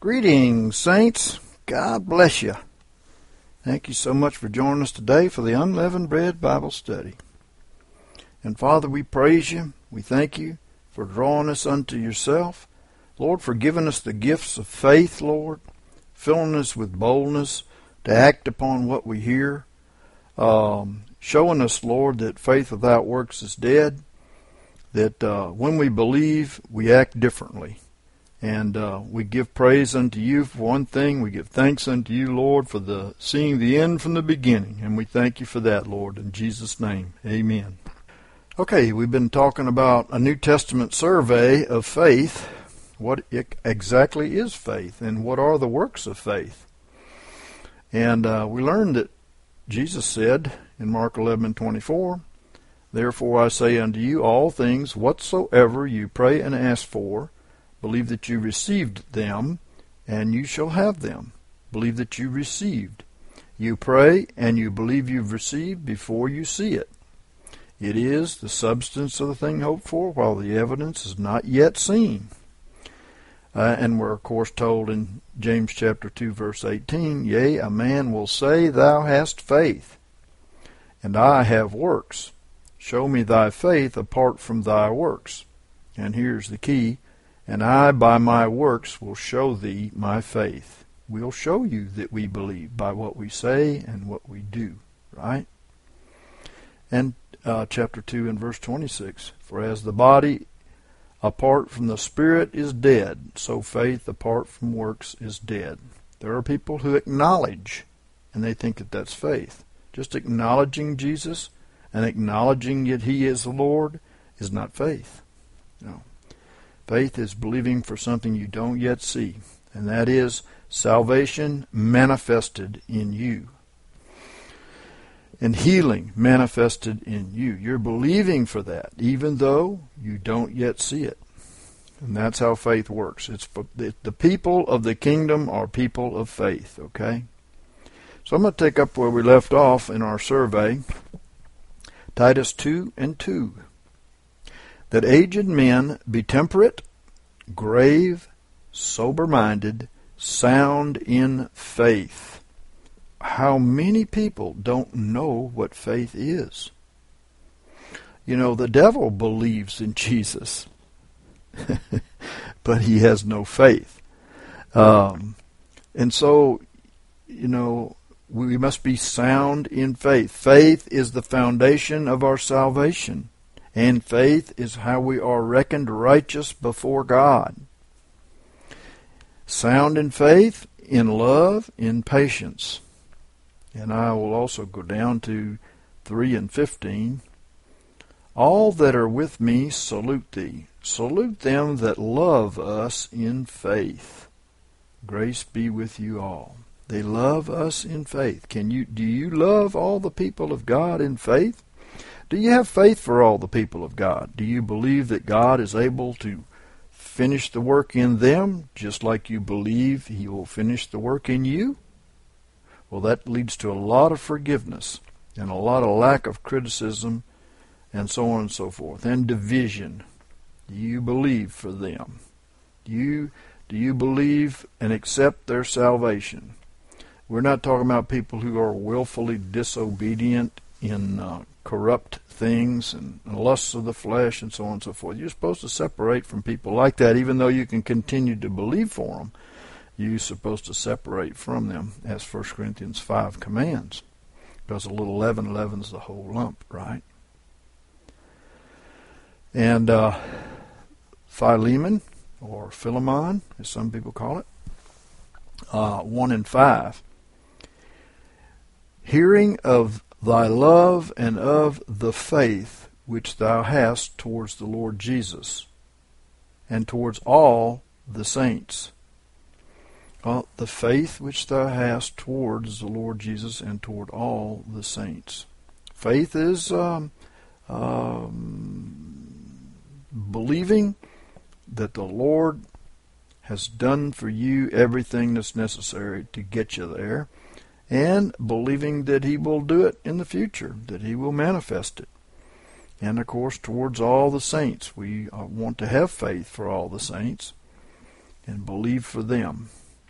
Greetings, saints. God bless you. Thank you so much for joining us today for the Unleavened Bread Bible Study. And Father, we praise you. We thank you for drawing us unto yourself. Lord, for giving us the gifts of faith, Lord, filling us with boldness to act upon what we hear, showing us, Lord, that faith without works is dead, that when we believe, we act differently. And we give praise unto you for one thing. We give thanks unto you, Lord, for seeing the end from the beginning. And we thank you for that, Lord, in Jesus' name. Amen. Okay, we've been talking about a New Testament survey of faith. What exactly is faith, and what are the works of faith? And we learned that Jesus said in Mark 11:24, "Therefore I say unto you, all things whatsoever you pray and ask for, believe that you received them, and you shall have them." Believe that you received. You pray, and you believe you've received before you see it. It is the substance of the thing hoped for, while the evidence is not yet seen. And we're, of course, told in James chapter 2, verse 18, "Yea, a man will say, Thou hast faith, and I have works. Show me thy faith apart from thy works." And here's the key. "And I by my works will show thee my faith." We'll show you that we believe by what we say and what we do, right? And chapter 2 and verse 26, "For as the body apart from the spirit is dead, so faith apart from works is dead." There are people who acknowledge, and they think that that's faith. Just acknowledging Jesus and acknowledging that he is the Lord is not faith. No. Faith is believing for something you don't yet see, and that is salvation manifested in you, and healing manifested in you. You're believing for that, even though you don't yet see it. And that's how faith works. It's for the people of the kingdom are people of faith, okay? So I'm going to take up where we left off in our survey, Titus 2 and 2. "That aged men be temperate, grave, sober-minded, sound in faith." How many people don't know what faith is? You know, the devil believes in Jesus, but he has no faith. And so, you know, we must be sound in faith. Faith is the foundation of our salvation. And faith is how we are reckoned righteous before God. Sound in faith, in love, in patience. And I will also go down to 3 and 15. "All that are with me salute thee. Salute them that love us in faith. Grace be with you all." They love us in faith. Do you love all the people of God in faith? Do you have faith for all the people of God? Do you believe that God is able to finish the work in them, just like you believe he will finish the work in you? Well, that leads to a lot of forgiveness and a lot of lack of criticism and so on and so forth, and division. Do you believe for them? Do you believe and accept their salvation? We're not talking about people who are willfully disobedient in corrupt things and lusts of the flesh and so on and so forth. You're supposed to separate from people like that, even though you can continue to believe for them. You're supposed to separate from them, as 1 Corinthians 5 commands, because a little leaven leavens the whole lump, right? And Philemon, or Philemon, as some people call it, 1 and 5. "Hearing of thy love and of the faith which thou hast towards the Lord Jesus, and towards all the saints." Well, the faith which thou hast towards the Lord Jesus and toward all the saints. Faith is believing that the Lord has done for you everything that's necessary to get you there, and believing that he will do it in the future, that he will manifest it. And, of course, towards all the saints. We want to have faith for all the saints and believe for them.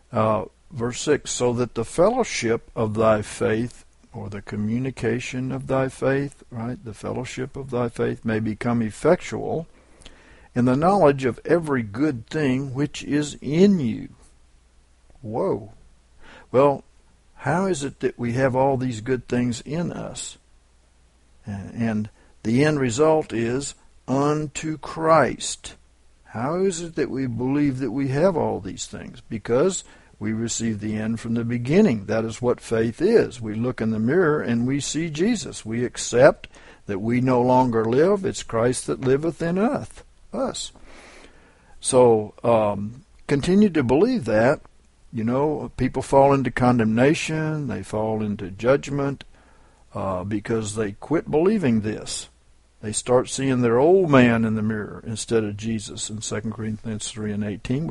Verse 6, so that the fellowship of thy faith, or the communication of thy faith, right, the fellowship of thy faith may become effectual in the knowledge of every good thing which is in you. Whoa. Well, how is it that we have all these good things in us? And the end result is unto Christ. How is it that we believe that we have all these things? Because we receive the end from the beginning. That is what faith is. We look in the mirror and we see Jesus. We accept that we no longer live. It's Christ that liveth in us. So continue to believe that. You know, people fall into condemnation. They fall into judgment because they quit believing this. They start seeing their old man in the mirror instead of Jesus. In 2 Corinthians 3:18,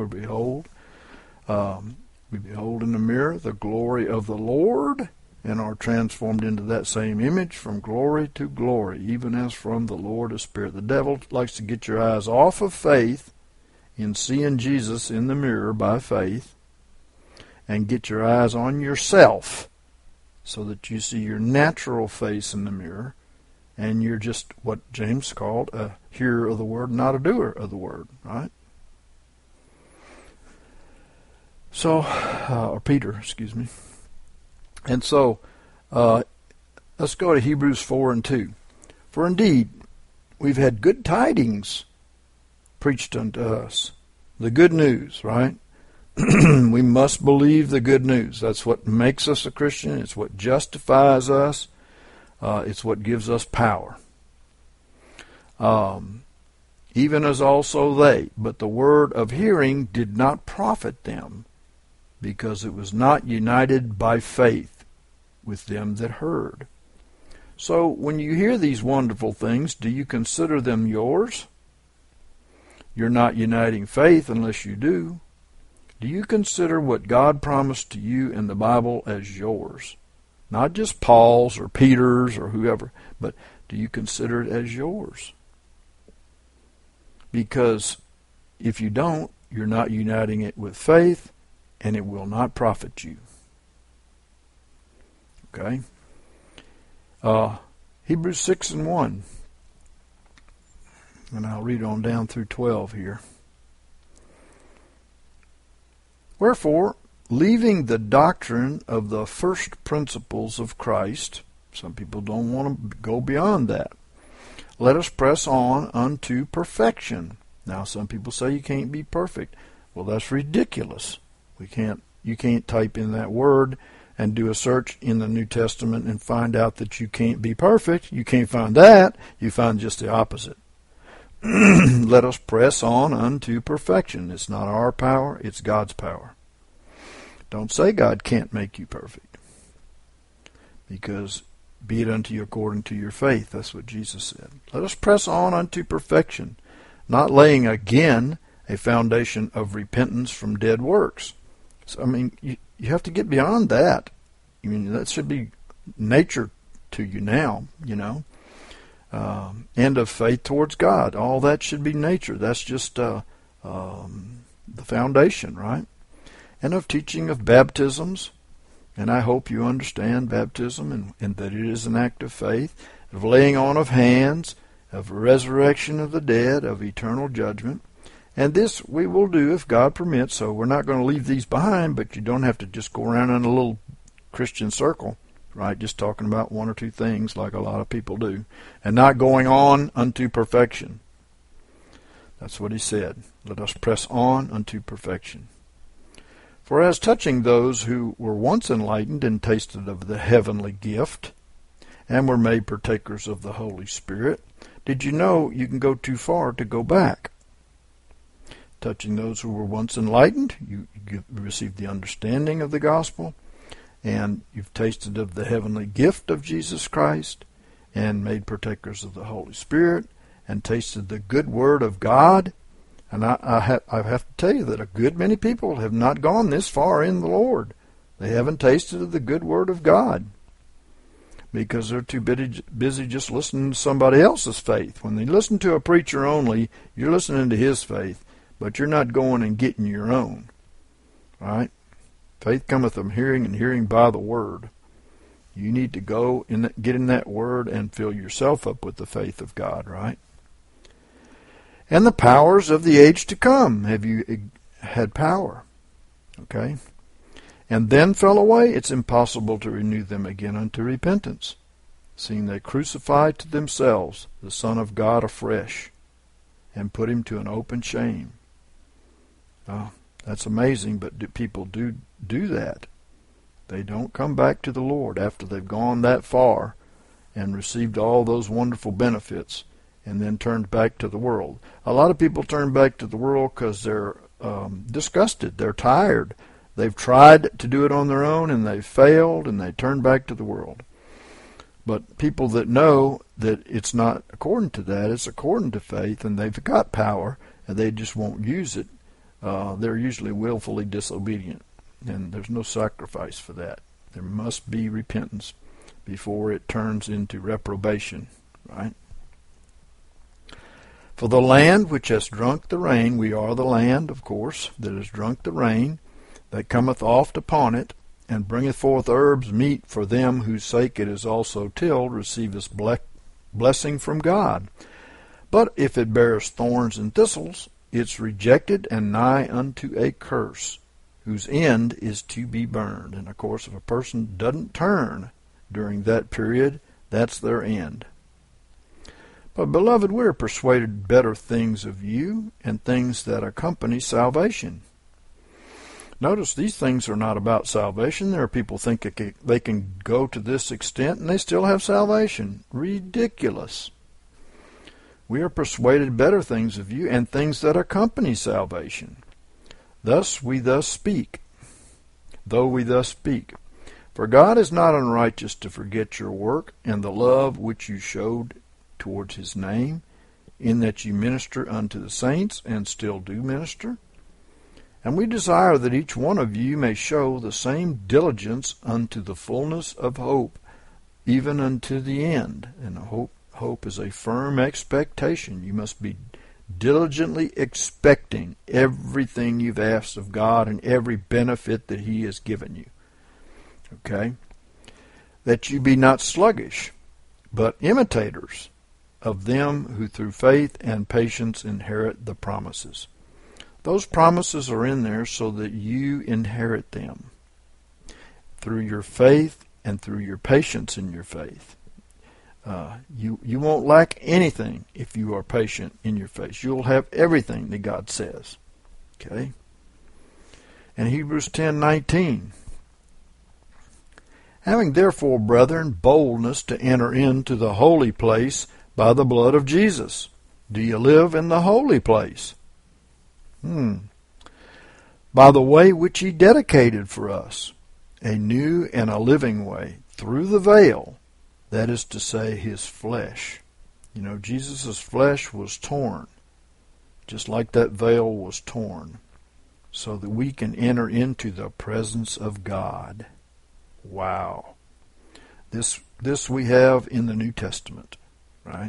we behold in the mirror the glory of the Lord, and are transformed into that same image from glory to glory, even as from the Lord is Spirit. The devil likes to get your eyes off of faith in seeing Jesus in the mirror by faith, and get your eyes on yourself so that you see your natural face in the mirror, and you're just what James called a hearer of the word, not a doer of the word, right? So, or Peter, excuse me. And so, let's go to Hebrews 4:2. For indeed, we've had good tidings preached unto us. The good news, right? We must believe the good news. That's what makes us a Christian. It's what justifies us. It's what gives us power. Even as also they, but the word of hearing did not profit them, because it was not united by faith with them that heard. So when you hear these wonderful things, do you consider them yours? You're not uniting faith unless you do. Do you consider what God promised to you in the Bible as yours? Not just Paul's or Peter's or whoever, but do you consider it as yours? Because if you don't, you're not uniting it with faith, and it will not profit you. Okay? Hebrews 6:1. And I'll read on down through 12 here. Wherefore, leaving the doctrine of the first principles of Christ, some people don't want to go beyond that. Let us press on unto perfection. Now, some people say you can't be perfect. Well, that's ridiculous. You can't type in that word and do a search in the New Testament and find out that you can't be perfect. You can't find that. You find just the opposite. Let us press on unto perfection. It's not our power, it's God's power. Don't say God can't make you perfect, because be it unto you according to your faith. That's what Jesus said. Let us press on unto perfection, not laying again a foundation of repentance from dead works. So, I mean, you have to get beyond that. I mean, that should be nature to you now, you know. And of faith towards God. All that should be nature. That's just the foundation, right? And of teaching of baptisms. And I hope you understand baptism and that it is an act of faith. Of laying on of hands, of resurrection of the dead, of eternal judgment. And this we will do if God permits. So we're not going to leave these behind, but you don't have to just go around in a little Christian circle, right? Just talking about one or two things like a lot of people do. And not going on unto perfection. That's what he said. Let us press on unto perfection. For as touching those who were once enlightened and tasted of the heavenly gift, and were made partakers of the Holy Spirit, did you know you can go too far to go back? Touching those who were once enlightened, you received the understanding of the gospel, and you've tasted of the heavenly gift of Jesus Christ, and made partakers of the Holy Spirit, and tasted the good word of God. And I have to tell you that a good many people have not gone this far in the Lord. They haven't tasted of the good word of God because they're too busy just listening to somebody else's faith. When they listen to a preacher only, you're listening to his faith, but you're not going and getting your own. Right? Faith cometh from hearing, and hearing by the word. You need to go and get in that word and fill yourself up with the faith of God, right? And the powers of the age to come. Have you had power? Okay. And then fell away. It's impossible to renew them again unto repentance, seeing they crucified to themselves the Son of God afresh, and put him to an open shame. Oh, that's amazing, but people do that. They don't come back to the Lord after they've gone that far and received all those wonderful benefits and then turned back to the world. A lot of people turn back to the world because they're disgusted. They're tired. They've tried to do it on their own and they've failed, and they turn back to the world. But people that know that it's not according to that, it's according to faith, and they've got power and they just won't use it, they're usually willfully disobedient. And there's no sacrifice for that. There must be repentance before it turns into reprobation, right? For the land which has drunk the rain, we are the land, of course, that has drunk the rain, that cometh oft upon it, and bringeth forth herbs meet for them whose sake it is also tilled, receiveth blessing from God. But if it bears thorns and thistles, it's rejected and nigh unto a curse, whose end is to be burned. And of course, if a person doesn't turn during that period, that's their end. But beloved, we are persuaded better things of you, and things that accompany salvation. Notice these things are not about salvation. There are people think they can go to this extent and they still have salvation. Ridiculous. We are persuaded better things of you, and things that accompany salvation. Thus we thus speak, though we thus speak. For God is not unrighteous to forget your work, and the love which you showed towards his name, in that you minister unto the saints, and still do minister. And we desire that each one of you may show the same diligence unto the fullness of hope, even unto the end. And hope is a firm expectation. You must be diligently expecting everything you've asked of God and every benefit that he has given you. Okay? That you be not sluggish, but imitators of them who through faith and patience inherit the promises. Those promises are in there so that you inherit them through your faith and through your patience in your faith. You won't lack anything if you are patient in your faith. You'll have everything that God says. Okay? And Hebrews 10:19. Having therefore, brethren, boldness to enter into the holy place by the blood of Jesus. Do you live in the holy place? By the way which he dedicated for us, a new and a living way, through the veil, that is to say, his flesh. You know, Jesus' flesh was torn, just like that veil was torn, so that we can enter into the presence of God. Wow. This we have in the New Testament, right?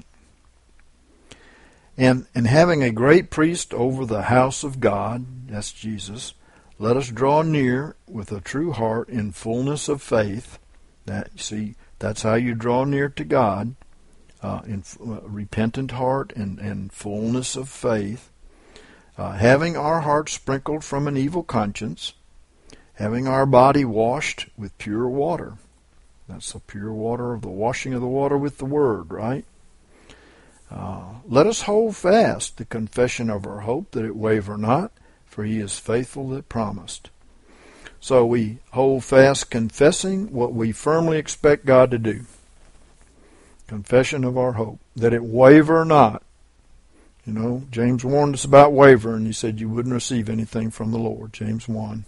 And having a great priest over the house of God, that's Jesus, let us draw near with a true heart in fullness of faith. That's how you draw near to God, in repentant heart and fullness of faith, having our hearts sprinkled from an evil conscience, having our body washed with pure water. That's the pure water of the washing of the water with the Word, right? Let us hold fast the confession of our hope, that it waver not, for he is faithful that promised. So we hold fast confessing what we firmly expect God to do. Confession of our hope, that it waver not. You know, James warned us about wavering. He said you wouldn't receive anything from the Lord, James 1.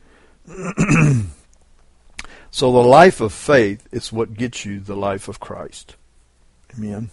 So the life of faith is what gets you the life of Christ. Amen.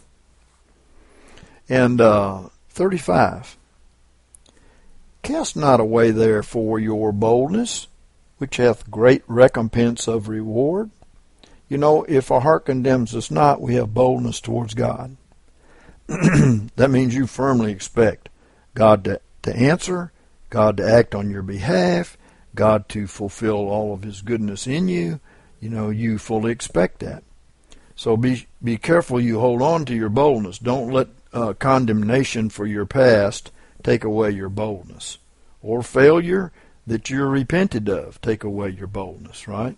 And 35. Cast not away therefore your boldness, which hath great recompense of reward. You know, if our heart condemns us not, we have boldness towards God. That means you firmly expect God to answer, God to act on your behalf, God to fulfill all of His goodness in you, you fully expect that. So be careful you hold on to your boldness. Don't let condemnation for your past take away your boldness. Or failure that you're repented of take away your boldness, right?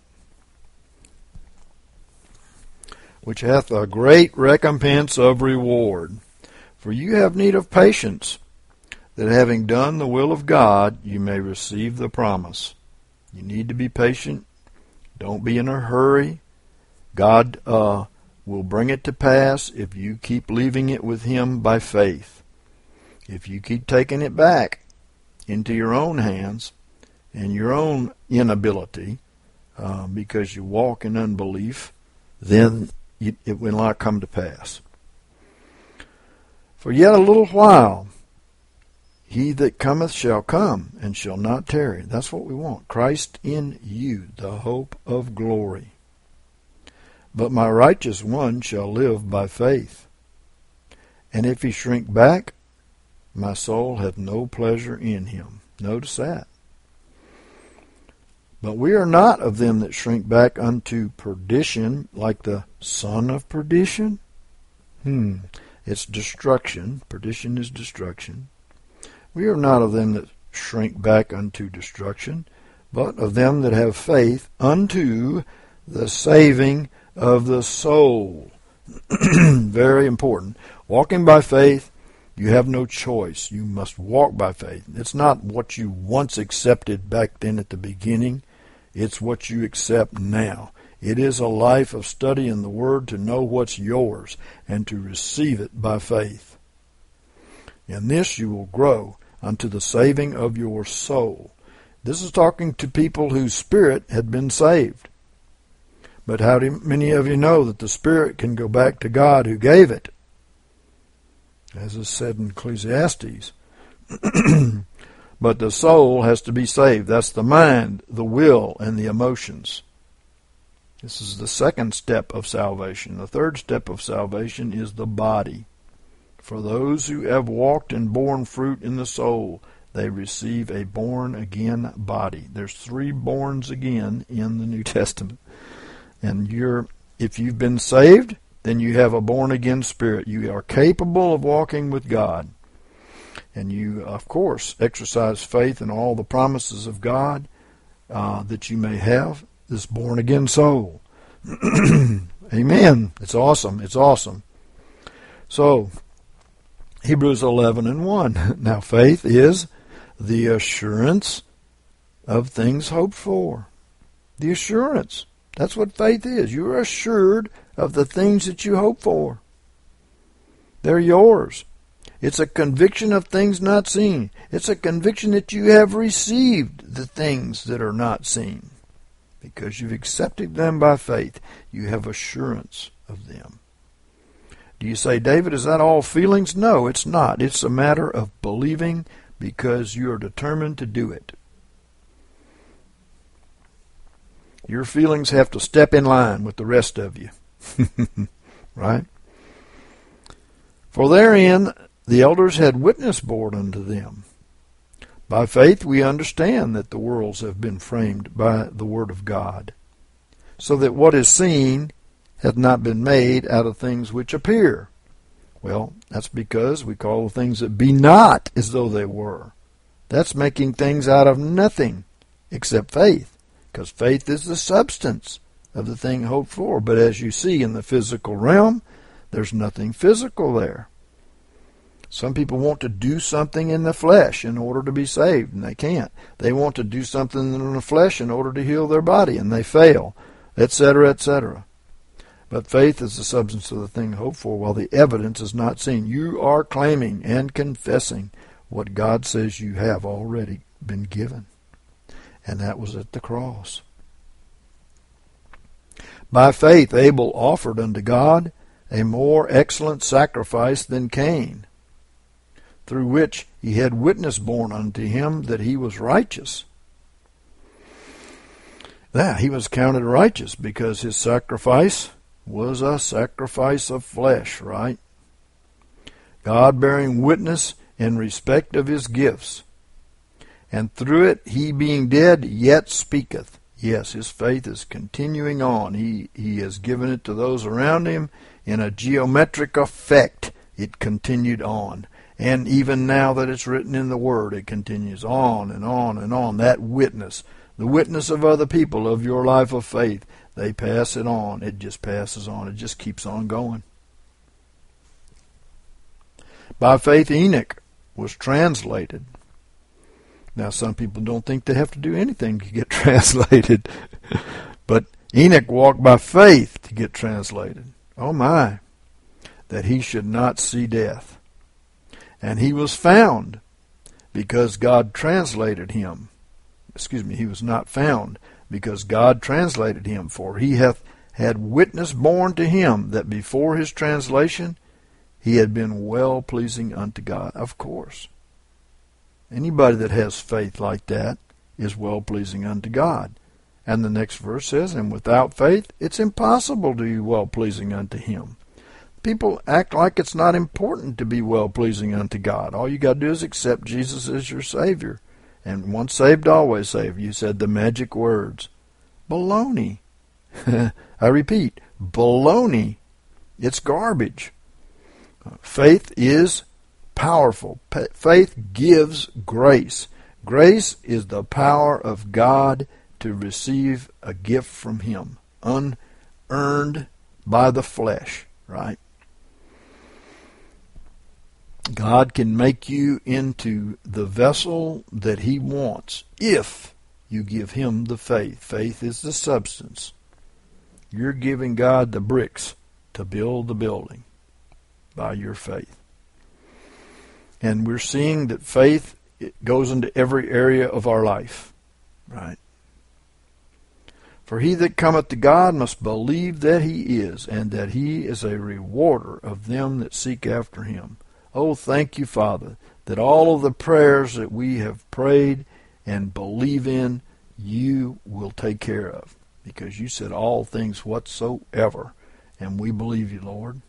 Which hath a great recompense of reward. For you have need of patience, that having done the will of God, you may receive the promise. You need to be patient. Don't be in a hurry. God will bring it to pass if you keep leaving it with Him by faith. If you keep taking it back into your own hands and your own inability because you walk in unbelief, then it will not come to pass. For yet a little while, He that cometh shall come and shall not tarry. That's what we want. Christ in you, the hope of glory. But my righteous one shall live by faith. And if he shrink back, my soul hath no pleasure in him. Notice that. But we are not of them that shrink back unto perdition, like the son of perdition. It's destruction. Perdition is destruction. We are not of them that shrink back unto destruction, but of them that have faith unto the saving of the soul. Very important. Walking by faith, you have no choice. You must walk by faith. It's not what you once accepted back then at the beginning. It's what you accept now. It is a life of study in the Word to know what's yours and to receive it by faith. In this you will grow unto the saving of your soul. This is talking to people whose spirit had been saved. But how many of you know that the spirit can go back to God who gave it? As is said in Ecclesiastes. But the soul has to be saved. That's the mind, the will, and the emotions. This is the second step of salvation. The third step of salvation is the body. For those who have walked and borne fruit in the soul, they receive a born-again body. There's 3 borns again in the New Testament. And if you've been saved, then you have a born-again spirit. You are capable of walking with God. And you, of course, exercise faith in all the promises of God that you may have this born-again soul. Amen. It's awesome. It's awesome. So, Hebrews 11:1. Now, faith is the assurance of things hoped for. The assurance. That's what faith is. You're assured of the things that you hope for. They're yours. It's a conviction of things not seen. It's a conviction that you have received the things that are not seen. Because you've accepted them by faith, you have assurance of them. Do you say, David, is that all feelings? No, it's not. It's a matter of believing because you are determined to do it. Your feelings have to step in line with the rest of you. Right? For therein the elders had witness borne unto them. By faith we understand that the worlds have been framed by the word of God, so that what is seen hath not been made out of things which appear. Well, that's because we call the things that be not as though they were. That's making things out of nothing except faith, because faith is the substance of the thing hoped for. But as you see in the physical realm, there's nothing physical there. Some people want to do something in the flesh in order to be saved, and they can't. They want to do something in the flesh in order to heal their body, and they fail, etc., etc. But faith is the substance of the thing hoped for, while the evidence is not seen. You are claiming and confessing what God says you have already been given. And that was at the cross. By faith Abel offered unto God a more excellent sacrifice than Cain, through which he had witness borne unto him that he was righteous. He was counted righteous because his sacrifice was a sacrifice of flesh, right? God bearing witness in respect of his gifts. And through it, he being dead yet speaketh. Yes, his faith is continuing on. He has given it to those around him in a geometric effect. It continued on. And even now that it's written in the Word, it continues on and on and on. That witness, the witness of other people of your life of faith, they pass it on. It just passes on. It just keeps on going. By faith, Enoch was translated. Now, some people don't think they have to do anything to get translated. But Enoch walked by faith to get translated. Oh my, that he should not see death. And he was found because God translated him. He was not found because God translated him. For he hath had witness borne to him that before his translation he had been well-pleasing unto God. Of course. Anybody that has faith like that is well-pleasing unto God. And the next verse says, and without faith it's impossible to be well-pleasing unto him. People act like it's not important to be well-pleasing unto God. All you got to do is accept Jesus as your Savior. And once saved, always saved. You said the magic words. Baloney. I repeat, baloney. It's garbage. Faith is powerful. Faith gives grace. Grace is the power of God to receive a gift from him, unearned by the flesh, right? God can make you into the vessel that he wants if you give him the faith. Faith is the substance. You're giving God the bricks to build the building by your faith. And we're seeing that faith, it goes into every area of our life, right? For he that cometh to God must believe that he is, and that he is a rewarder of them that seek after him. Oh, thank you, Father, that all of the prayers that we have prayed and believe in, you will take care of. Because you said all things whatsoever, and we believe you, Lord.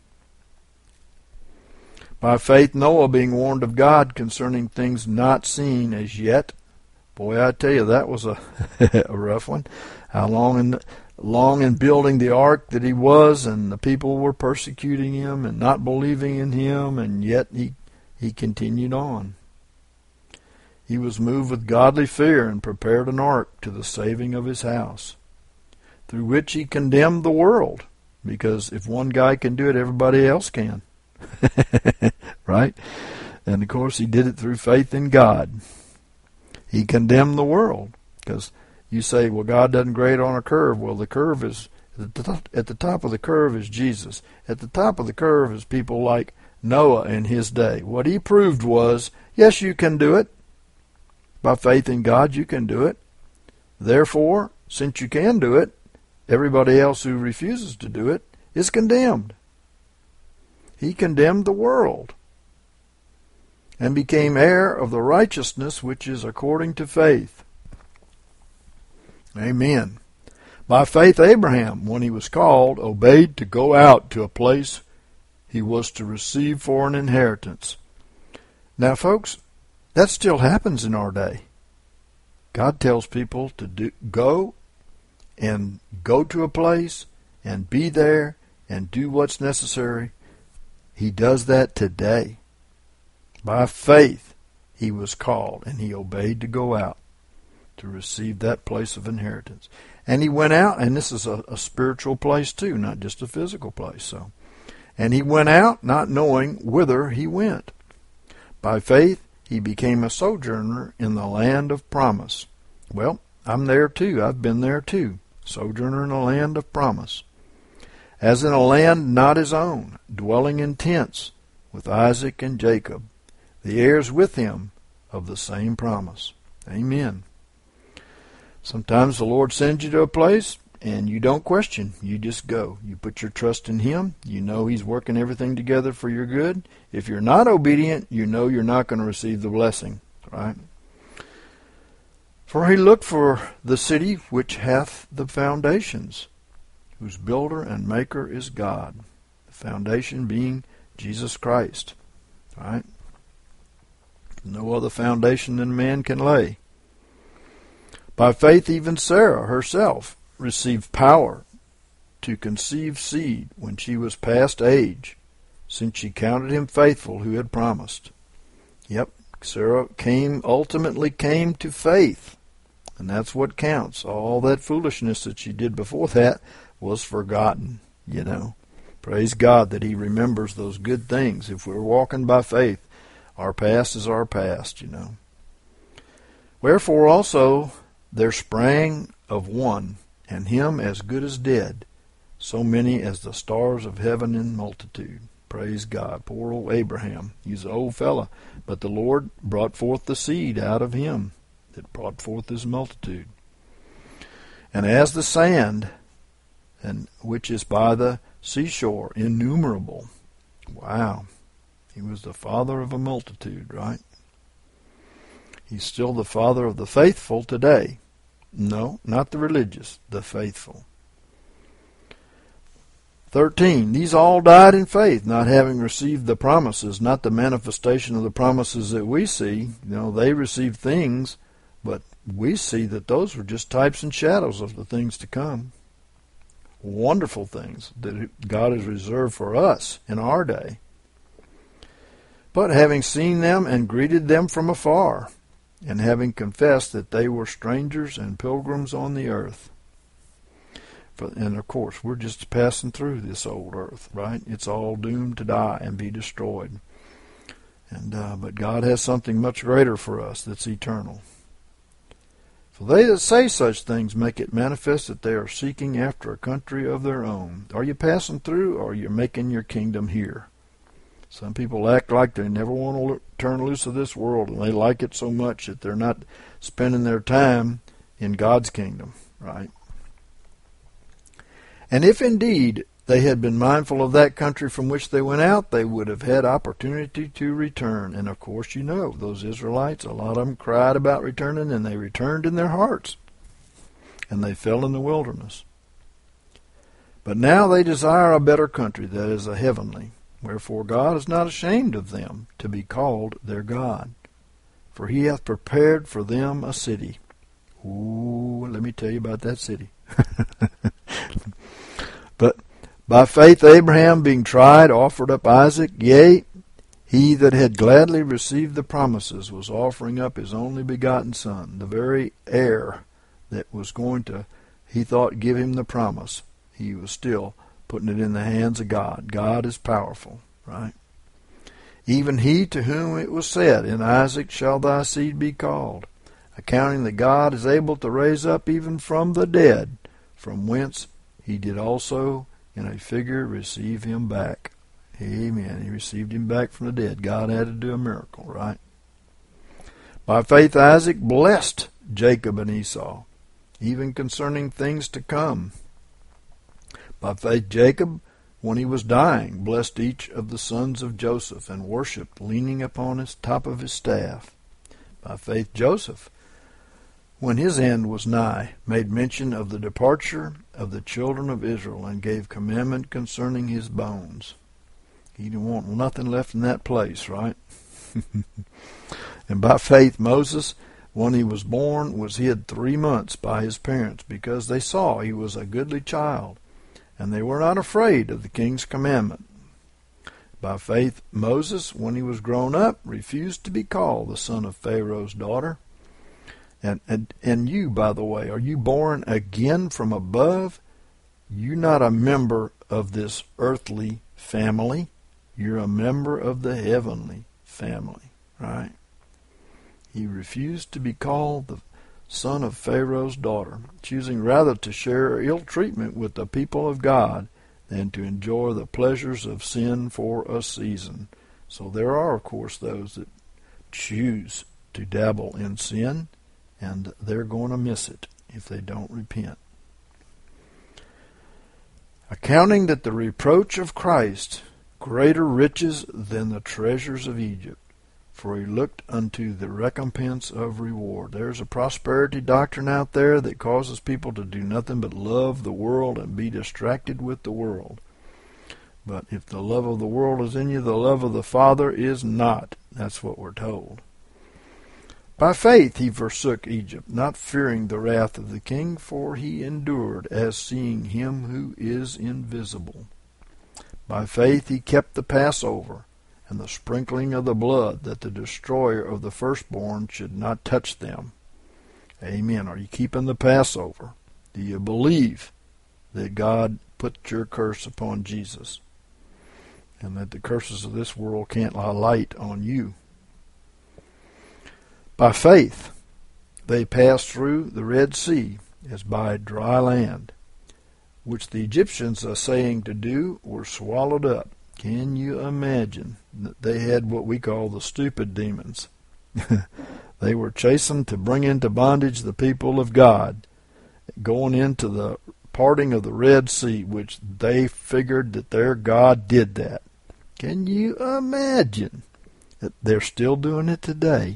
By faith, Noah, being warned of God concerning things not seen as yet. Boy, I tell you, that was a rough one. How long in building the ark that he was, and the people were persecuting him and not believing in him, and yet he continued on. He was moved with godly fear and prepared an ark to the saving of his house, through which he condemned the world, because if one guy can do it, everybody else can. Right? And of course he did it through faith in God. He condemned the world, because you say, well, God doesn't grade on a curve. Well, the curve is, at the top of the curve is Jesus. At the top of the curve is people like Noah in his day. What he proved was, yes, you can do it. By faith in God, you can do it. Therefore, since you can do it, everybody else who refuses to do it is condemned. He condemned the world and became heir of the righteousness which is according to faith. Amen. By faith Abraham, when he was called, obeyed to go out to a place he was to receive for an inheritance. Now, folks, that still happens in our day. God tells people to go to a place and be there and do what's necessary. He does that today. By faith, he was called, and he obeyed to go out to receive that place of inheritance. And he went out, and this is a spiritual place too, not just a physical place. And he went out not knowing whither he went. By faith, he became a sojourner in the land of promise. Well, I'm there too. I've been there too. Sojourner in the land of promise. As in a land not his own, dwelling in tents with Isaac and Jacob, the heirs with him of the same promise. Amen. Sometimes the Lord sends you to a place and you don't question. You just go. You put your trust in him. You know he's working everything together for your good. If you're not obedient, you know you're not going to receive the blessing. Right? For he looked for the city which hath the foundations, whose builder and maker is God. The foundation being Jesus Christ. Right? No other foundation than man can lay. By faith even Sarah herself received power to conceive seed when she was past age, since she counted him faithful who had promised. Yep, Sarah ultimately came to faith, and that's what counts. All that foolishness that she did before that was forgotten, Praise God that he remembers those good things. If we're walking by faith, our past is our past, Wherefore also there sprang of one, and him as good as dead, so many as the stars of heaven in multitude. Praise God. Poor old Abraham. He's an old fella, but the Lord brought forth the seed out of him that brought forth this multitude. And as the sand, and which is by the seashore, innumerable. Wow. He was the father of a multitude, right? He's still the father of the faithful today. No, not the religious, the faithful. 13. These all died in faith, not having received the promises, not the manifestation of the promises that we see. They received things, but we see that those were just types and shadows of the things to come. Wonderful things that God has reserved for us in our day. But having seen them and greeted them from afar, and having confessed that they were strangers and pilgrims on the earth. And of course, we're just passing through this old earth, right? It's all doomed to die and be destroyed. But God has something much greater for us that's eternal. For they that say such things make it manifest that they are seeking after a country of their own. Are you passing through, or are you making your kingdom here? Some people act like they never want to turn loose of this world, and they like it so much that they're not spending their time in God's kingdom, right? And if indeed they had been mindful of that country from which they went out, they would have had opportunity to return. And of course, those Israelites, a lot of them cried about returning, and they returned in their hearts, and they fell in the wilderness. But now they desire a better country, that is, a heavenly. Wherefore God is not ashamed of them to be called their God. For he hath prepared for them a city. Ooh, let me tell you about that city. But by faith Abraham, being tried, offered up Isaac. Yea, he that had gladly received the promises was offering up his only begotten son, the very heir that was going to, he thought, give him the promise. He was still putting it in the hands of God. God is powerful, right? Even he to whom it was said, in Isaac shall thy seed be called, accounting that God is able to raise up even from the dead, from whence he did also in a figure receive him back. Amen. He received him back from the dead. God had to do a miracle, right? By faith Isaac blessed Jacob and Esau, even concerning things to come. By faith Jacob, when he was dying, blessed each of the sons of Joseph, and worshipped, leaning upon his top of his staff. By faith Joseph, when his end was nigh, made mention of the departure of the children of Israel, and gave commandment concerning his bones. He didn't want nothing left in that place, right? And by faith Moses, when he was born, was hid 3 months by his parents, because they saw he was a goodly child, and they were not afraid of the king's commandment. By faith Moses, when he was grown up, refused to be called the son of Pharaoh's daughter. And you, by the way, are you born again from above? You're not a member of this earthly family. You're a member of the heavenly family, right? He refused to be called the son of Pharaoh's daughter, choosing rather to share ill treatment with the people of God than to enjoy the pleasures of sin for a season. So there are, of course, those that choose to dabble in sin, and they're going to miss it if they don't repent. Accounting that the reproach of Christ greater riches than the treasures of Egypt, for he looked unto the recompense of reward. There's a prosperity doctrine out there that causes people to do nothing but love the world and be distracted with the world. But if the love of the world is in you, the love of the Father is not. That's what we're told. By faith he forsook Egypt, not fearing the wrath of the king, for he endured as seeing him who is invisible. By faith he kept the Passover, and the sprinkling of the blood, that the destroyer of the firstborn should not touch them. Amen. Are you keeping the Passover? Do you believe that God put your curse upon Jesus, and that the curses of this world can't lie light on you? By faith they passed through the Red Sea as by dry land, which the Egyptians, essaying to do, were swallowed up. Can you imagine that they had what we call the stupid demons? They were chasing to bring into bondage the people of God, going into the parting of the Red Sea, which they figured that their God did that. Can you imagine that they're still doing it today?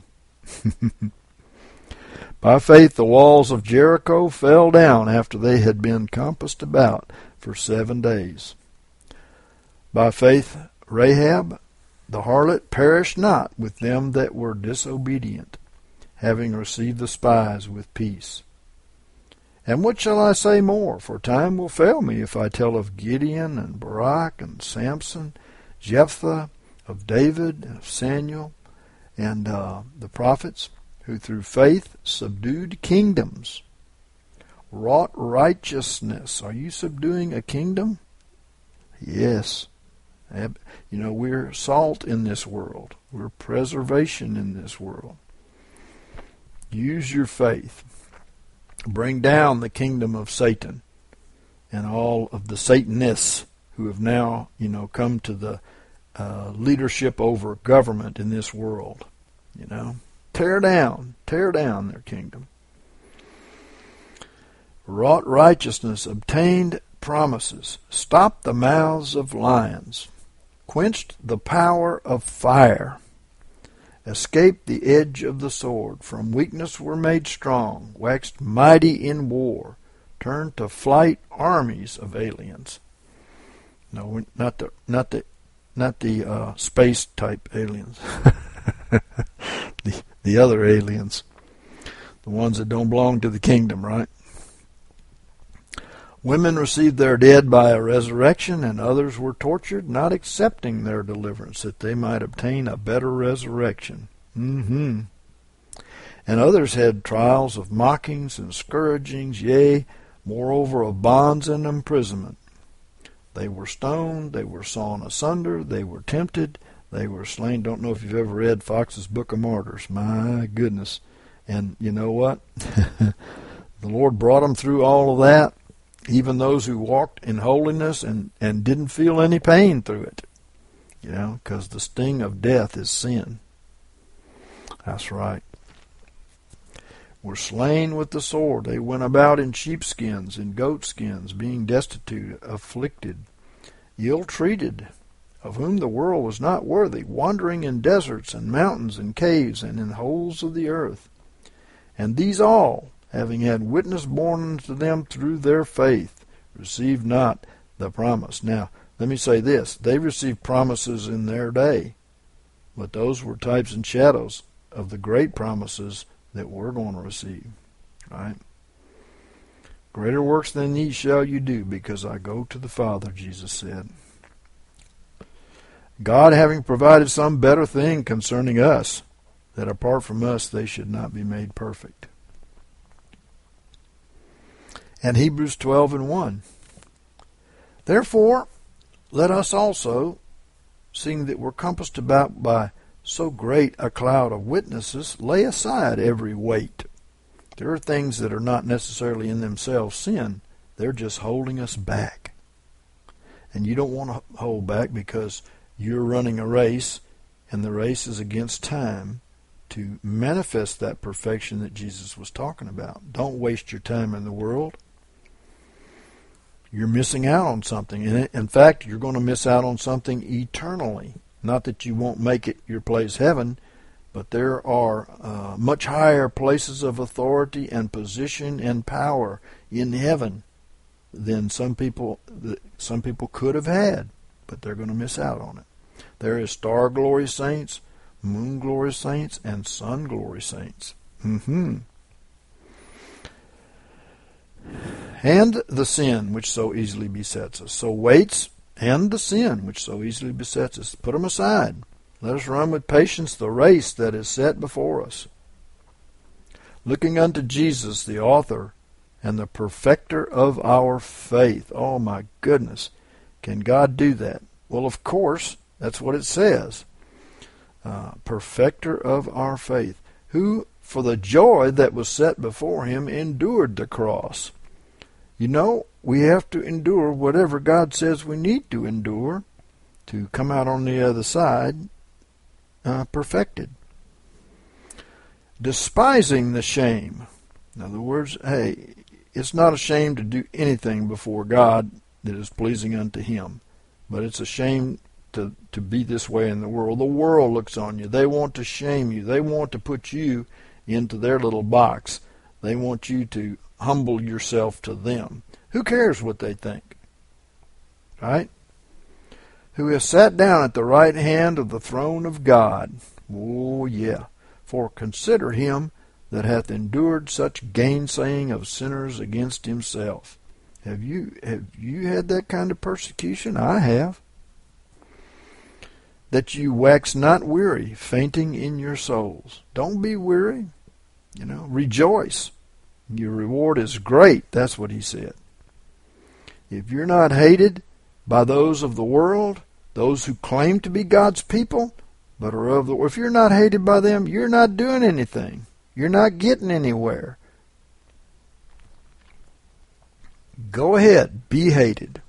By faith the walls of Jericho fell down after they had been compassed about for 7 days. By faith Rahab the harlot perished not with them that were disobedient, having received the spies with peace. And what shall I say more? For time will fail me if I tell of Gideon and Barak and Samson, Jephthah, of David and of Samuel, and the prophets, who through faith subdued kingdoms, wrought righteousness. Are you subduing a kingdom? Yes. We're salt in this world. We're preservation in this world. Use your faith. Bring down the kingdom of Satan and all of the Satanists who have now, come to the leadership over government in this world. Tear down their kingdom. Wrought righteousness, obtained promises, stopped the mouths of lions, quenched the power of fire, escaped the edge of the sword, from weakness were made strong, waxed mighty in war, turned to flight armies of aliens. No, not the space type aliens. the other aliens, the ones that don't belong to the kingdom, right? Women received their dead by a resurrection, and others were tortured, not accepting their deliverance, that they might obtain a better resurrection. And others had trials of mockings and scourgings, yea, moreover of bonds and imprisonment. They were stoned, they were sawn asunder, they were tempted, they were slain. Don't know if you've ever read Fox's Book of Martyrs. My goodness. And you know what? The Lord brought them through all of that, even those who walked in holiness and didn't feel any pain through it. Because the sting of death is sin. That's right. Were slain with the sword. They went about in sheepskins and goatskins, being destitute, afflicted, ill-treated, of whom the world was not worthy, wandering in deserts and mountains and caves and in holes of the earth. And these all, having had witness borne unto them through their faith, received not the promise. Now, let me say this. They received promises in their day, but those were types and shadows of the great promises that we're going to receive. Right? Greater works than these shall you do, because I go to the Father, Jesus said. God having provided some better thing concerning us, that apart from us they should not be made perfect. And Hebrews 12:1. Therefore, let us also, seeing that we're compassed about by so great a cloud of witnesses, lay aside every weight. There are things that are not necessarily in themselves sin. They're just holding us back. And you don't want to hold back, because you're running a race, and the race is against time to manifest that perfection that Jesus was talking about. Don't waste your time in the world. You're missing out on something. In fact, you're going to miss out on something eternally. Not that you won't make it your place heaven, but there are much higher places of authority and position and power in heaven than some people could have had, but they're going to miss out on it. There is star glory saints, moon glory saints, and sun glory saints. And the sin which so easily besets us. So weights and the sin which so easily besets us. Put them aside. Let us run with patience the race that is set before us, looking unto Jesus, the author and the perfecter of our faith. Oh my goodness. Can God do that? Well, of course, that's what it says. Perfecter of our faith, who for the joy that was set before him endured the cross. You know, we have to endure whatever God says we need to endure to come out on the other side perfected. Despising the shame. In other words, hey, it's not a shame to do anything before God that is pleasing unto him. But it's a shame to be this way in the world. The world looks on you. They want to shame you. They want to put you into their little box. They want you to humble yourself to them. Who cares what they think? Right? Who has sat down at the right hand of the throne of God. Oh, yeah. For consider him that hath endured such gainsaying of sinners against himself. Have you had that kind of persecution? I have. That you wax not weary, fainting in your souls. Don't be weary. Rejoice. Your reward is great. That's what he said. If you're not hated by those of the world, those who claim to be God's people, but are of the world, if you're not hated by them, you're not doing anything. You're not getting anywhere. Go ahead, be hated.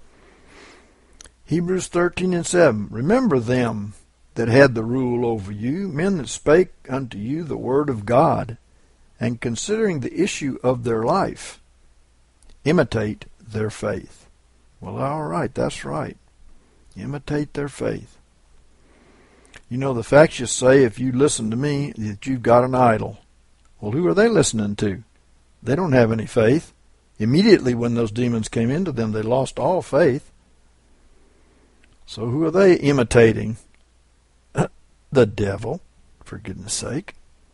Hebrews 13:7. Remember them that had the rule over you, men that spake unto you the word of God, and considering the issue of their life, imitate their faith. Well, all right, that's right. Imitate their faith. The factious say, if you listen to me, that you've got an idol. Well, who are they listening to? They don't have any faith. Immediately when those demons came into them, they lost all faith. So who are they imitating? The devil, for goodness sake.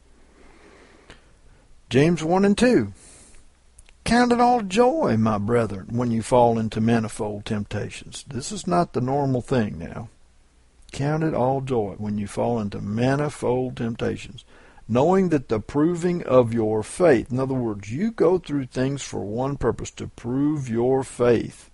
James 1:2. Count it all joy, my brethren, when you fall into manifold temptations. This is not the normal thing now. Count it all joy when you fall into manifold temptations, knowing that the proving of your faith, in other words, you go through things for one purpose, to prove your faith.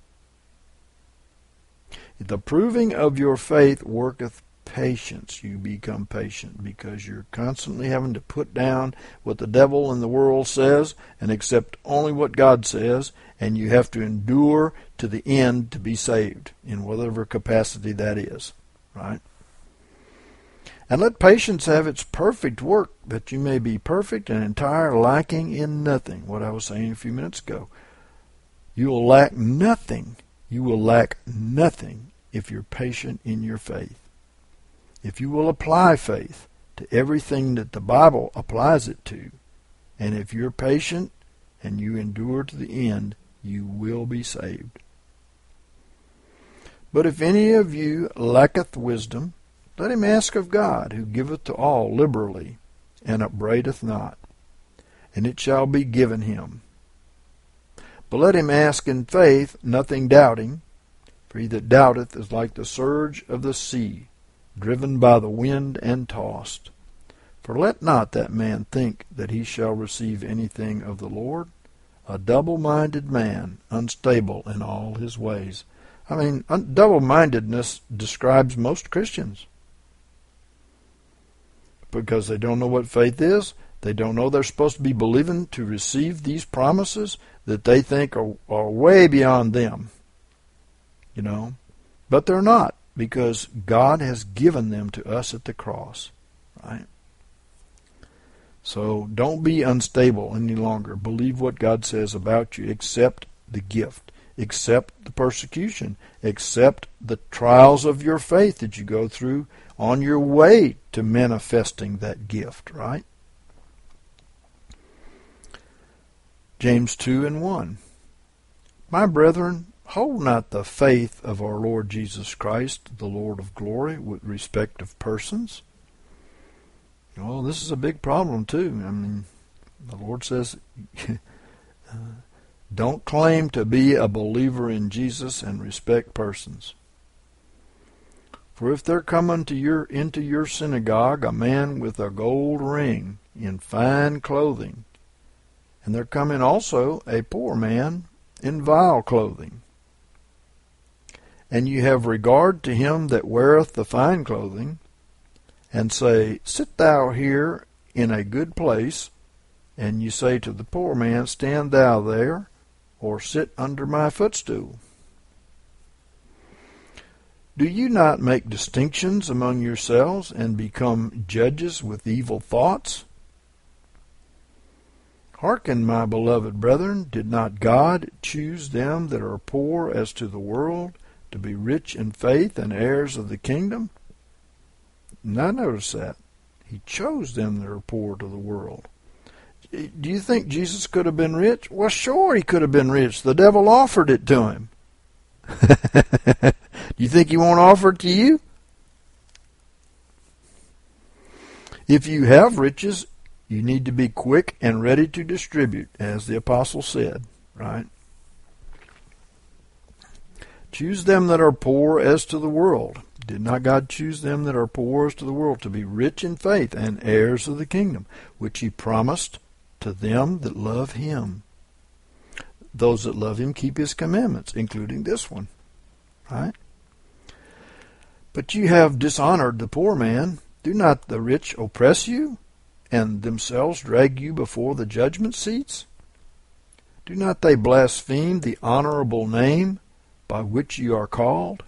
The proving of your faith worketh patience. You become patient because you're constantly having to put down what the devil and the world says and accept only what God says, and you have to endure to the end to be saved in whatever capacity that is. Right? And let patience have its perfect work, that you may be perfect and entire, lacking in nothing. What I was saying a few minutes ago. You will lack nothing. You will lack nothing if you're patient in your faith. If you will apply faith to everything that the Bible applies it to, and if you're patient and you endure to the end, you will be saved. But if any of you lacketh wisdom, let him ask of God, who giveth to all liberally, and upbraideth not, and it shall be given him. But let him ask in faith, nothing doubting, for he that doubteth is like the surge of the sea, driven by the wind and tossed. For let not that man think that he shall receive anything of the Lord, a double-minded man, unstable in all his ways. Double-mindedness describes most Christians. Because they don't know what faith is. They don't know they're supposed to be believing to receive these promises that they think are way beyond them. But they're not, because God has given them to us at the cross. Right? So don't be unstable any longer. Believe what God says about you. Accept the gift. Accept the persecution. Accept the trials of your faith that you go through on your way to manifesting that gift, right? James 2:1. My brethren, hold not the faith of our Lord Jesus Christ, the Lord of glory, with respect of persons. Oh, this is a big problem too. I mean, the Lord says, don't claim to be a believer in Jesus and respect persons. For if there come into your synagogue a man with a gold ring in fine clothing, and there come in also a poor man in vile clothing, and you have regard to him that weareth the fine clothing, and say, Sit thou here in a good place, and you say to the poor man, Stand thou there, or sit under my footstool. Do you not make distinctions among yourselves, and become judges with evil thoughts? Hearken, my beloved brethren, did not God choose them that are poor as to the world, to be rich in faith and heirs of the kingdom? Now notice that. He chose them that are poor to the world. Do you think Jesus could have been rich? Well, sure he could have been rich. The devil offered it to him. Do you think he won't offer it to you? If you have riches, you need to be quick and ready to distribute, as the apostle said, right? Choose them that are poor as to the world. Did not God choose them that are poor as to the world to be rich in faith and heirs of the kingdom, which he promised to them that love him? Those that love him keep his commandments, including this one, right? But you have dishonored the poor man. Do not the rich oppress you, and themselves drag you before the judgment seats? Do not they blaspheme the honorable name by which you are called?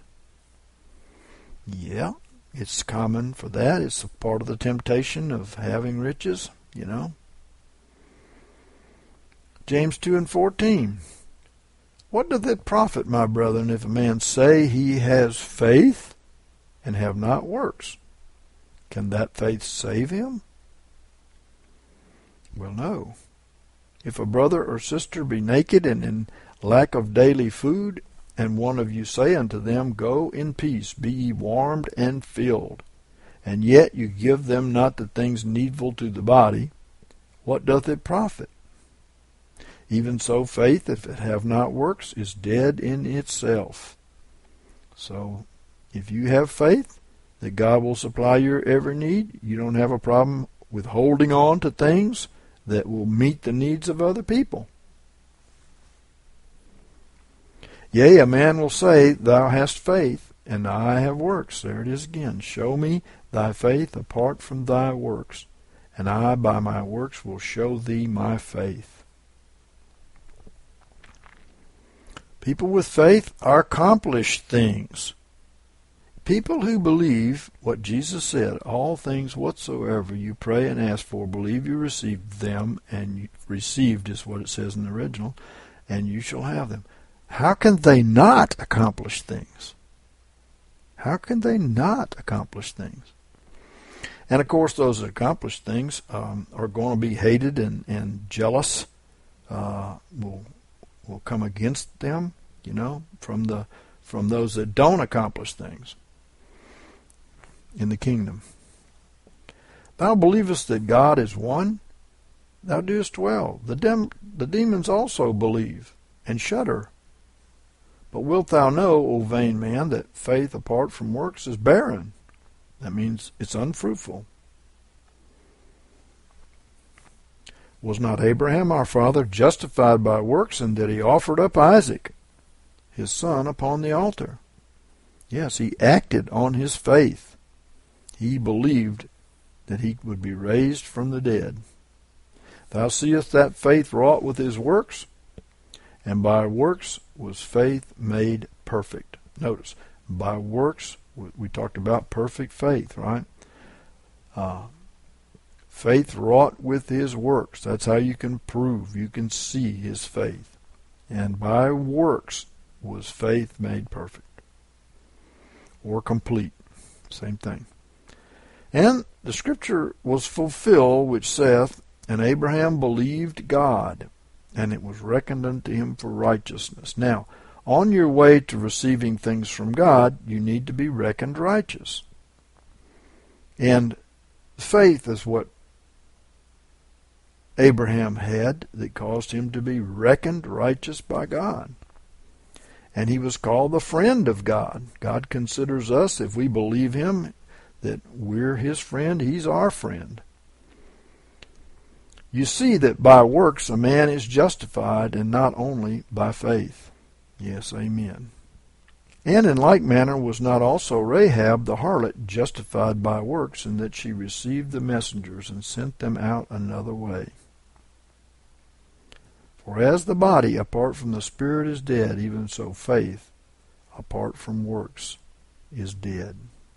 Yeah, it's common for that. It's a part of the temptation of having riches, you know. James 2:14. What doth it profit, my brethren, if a man say he has faith and have not works? Can that faith save him? Well, no. If a brother or sister be naked and in lack of daily food, and one of you say unto them, Go in peace, be ye warmed and filled, and yet you give them not the things needful to the body, what doth it profit? Even so faith, if it have not works, is dead in itself. So, if you have faith that God will supply your every need, you don't have a problem with holding on to things that will meet the needs of other people. Yea, a man will say, Thou hast faith, and I have works. There it is again. Show me thy faith apart from thy works, and I by my works will show thee my faith. People with faith accomplish things. People who believe what Jesus said, all things whatsoever you pray and ask for, believe you received them, and you received is what it says in the original, and you shall have them. How can they not accomplish things? How can they not accomplish things? And of course, those that accomplish things are going to be hated and jealous. Will come against them, you know, from those that don't accomplish things in the kingdom. Thou believest that God is one? Thou doest well. The demons also believe and shudder. But wilt thou know, O vain man, that faith apart from works is barren? That means it's unfruitful. Was not Abraham our father justified by works in that he offered up Isaac, his son, upon the altar? Yes, he acted on his faith. He believed that he would be raised from the dead. Thou seest that faith wrought with his works, and by works was faith made perfect. Notice, by works, we talked about perfect faith, right? Faith wrought with his works. That's how you can prove, you can see his faith. And by works was faith made perfect. Or complete. Same thing. And the scripture was fulfilled, which saith, And Abraham believed God, and it was reckoned unto him for righteousness. Now, on your way to receiving things from God, you need to be reckoned righteous. And faith is what Abraham had that caused him to be reckoned righteous by God. And he was called the friend of God. God considers us, if we believe him, that we're his friend, he's our friend. You see that by works a man is justified, and not only by faith. Yes, amen. And in like manner was not also Rahab the harlot justified by works, in that she received the messengers and sent them out another way? For as the body apart from the spirit is dead, even so faith apart from works is dead.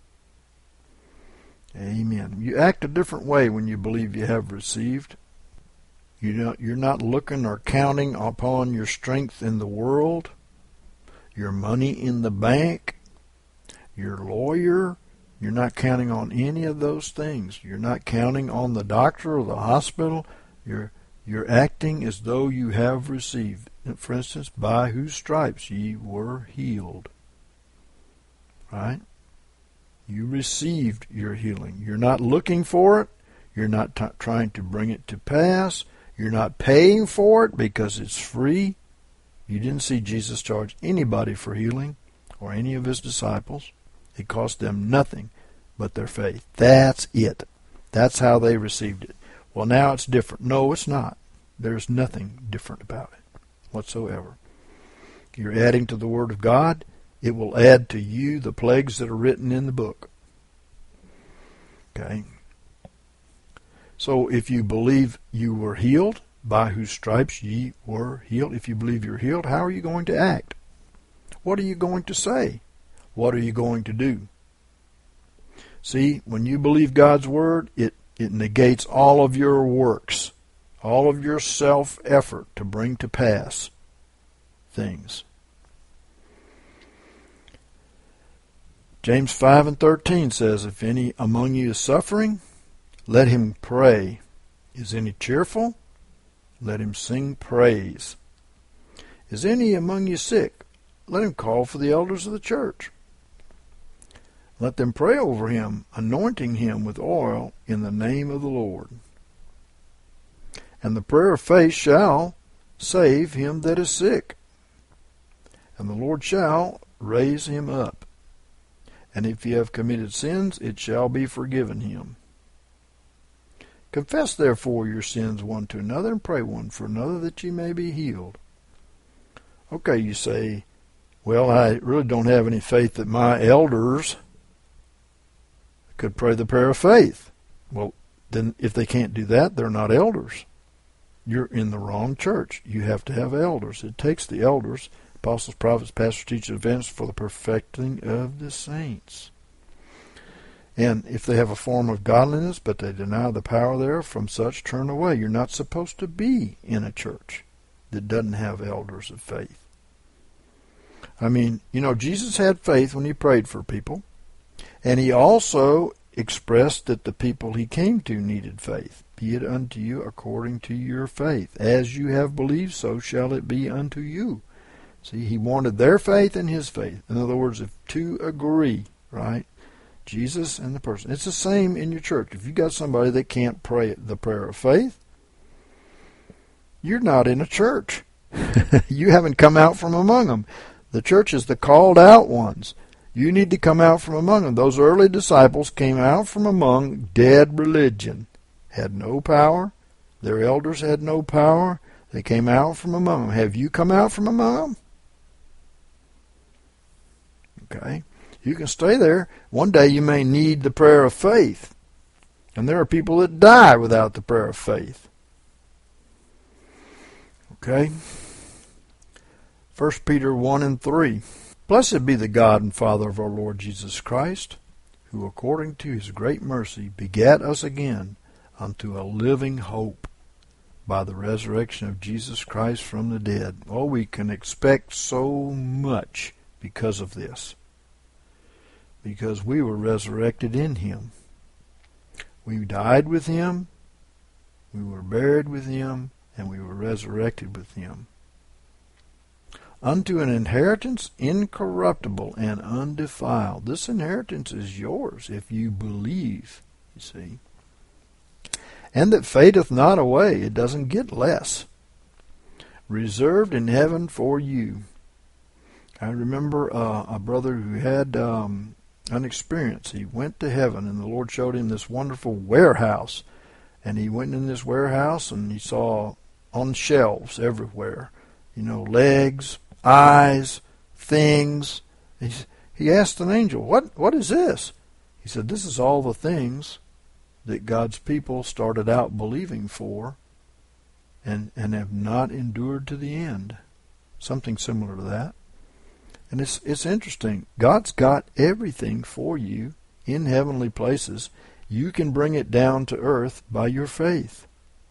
Amen. You act a different way when you believe you have received. You're not looking or counting upon your strength in the world, your money in the bank, your lawyer. You're not counting on any of those things. You're not counting on the doctor or the hospital. You're acting as though you have received. For instance, by whose stripes ye were healed. Right? You received your healing. You're not looking for it. You're not trying to bring it to pass. You're not paying for it because it's free. You didn't see Jesus charge anybody for healing or any of his disciples. It cost them nothing but their faith. That's it. That's how they received it. Well, now it's different. No, it's not. There's nothing different about it whatsoever. You're adding to the Word of God. It will add to you the plagues that are written in the book. Okay? So if you believe you were healed, by whose stripes ye were healed, if you believe you're healed, how are you going to act? What are you going to say? What are you going to do? See, when you believe God's Word, it negates all of your works, all of your self-effort to bring to pass things. James 5:13 says, if any among you is suffering, let him pray. Is any cheerful? Let him sing praise. Is any among you sick? Let him call for the elders of the church. Let them pray over him, anointing him with oil in the name of the Lord. And the prayer of faith shall save him that is sick, and the Lord shall raise him up. And if he have committed sins, it shall be forgiven him. Confess therefore your sins one to another, and pray one for another, that ye may be healed. Okay, you say, well, I really don't have any faith that my elders could pray the prayer of faith. Well, then if they can't do that, they're not elders. You're in the wrong church. You have to have elders. It takes the elders, apostles, prophets, pastors, teachers, evangelists, for the perfecting of the saints. And if they have a form of godliness, but they deny the power thereof, from such turn away. You're not supposed to be in a church that doesn't have elders of faith. I mean, Jesus had faith when he prayed for people, and he also expressed that the people he came to needed faith. Be it unto you according to your faith. As you have believed, so shall it be unto you. See, he wanted their faith and his faith. In other words, if two agree, right? Jesus and the person. It's the same in your church. If you got somebody that can't pray the prayer of faith, you're not in a church. You haven't come out from among them. The church is the called out ones. You need to come out from among them. Those early disciples came out from among dead religion. Had no power. Their elders had no power. They came out from among them. Have you come out from among them? Okay. You can stay there. One day you may need the prayer of faith. And there are people that die without the prayer of faith. Okay? 1 Peter 1:3. Blessed be the God and Father of our Lord Jesus Christ, who according to his great mercy begat us again unto a living hope by the resurrection of Jesus Christ from the dead. Oh, we can expect so much because of this. Because we were resurrected in him. We died with him, we were buried with him, and we were resurrected with him. Unto an inheritance incorruptible and undefiled. This inheritance is yours if you believe, you see. and that fadeth not away. It doesn't get less. Reserved in heaven for you. I remember a brother who had an experience. He went to heaven, and the Lord showed him this wonderful warehouse. And he went in this warehouse, and he saw on shelves everywhere, legs, eyes, things. He asked an angel, what is this? He said, this is all the things that God's people started out believing for and have not endured to the end. Something similar to that. And it's interesting. God's got everything for you in heavenly places. You can bring it down to earth by your faith.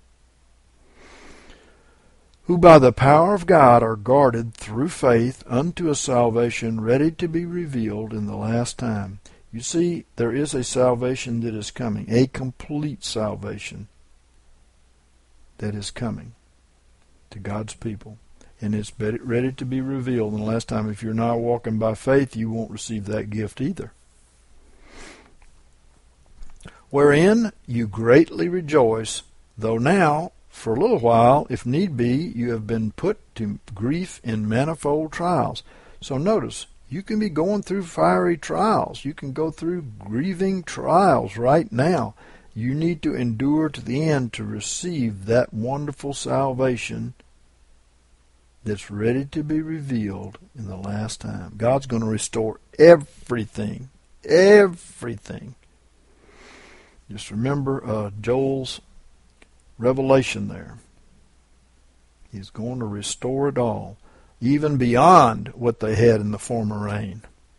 Who by the power of God are guarded through faith unto a salvation ready to be revealed in the last time. You see, there is a salvation that is coming, a complete salvation that is coming to God's people. And it's ready to be revealed in the last time. If you're not walking by faith, you won't receive that gift either. Wherein you greatly rejoice, though now, for a little while, if need be, you have been put to grief in manifold trials. So notice, you can be going through fiery trials. You can go through grieving trials right now. You need to endure to the end to receive that wonderful salvation that's ready to be revealed in the last time. God's going to restore everything. Everything. Just remember Joel's revelation there. He's going to restore it all, even beyond what they had in the former reign.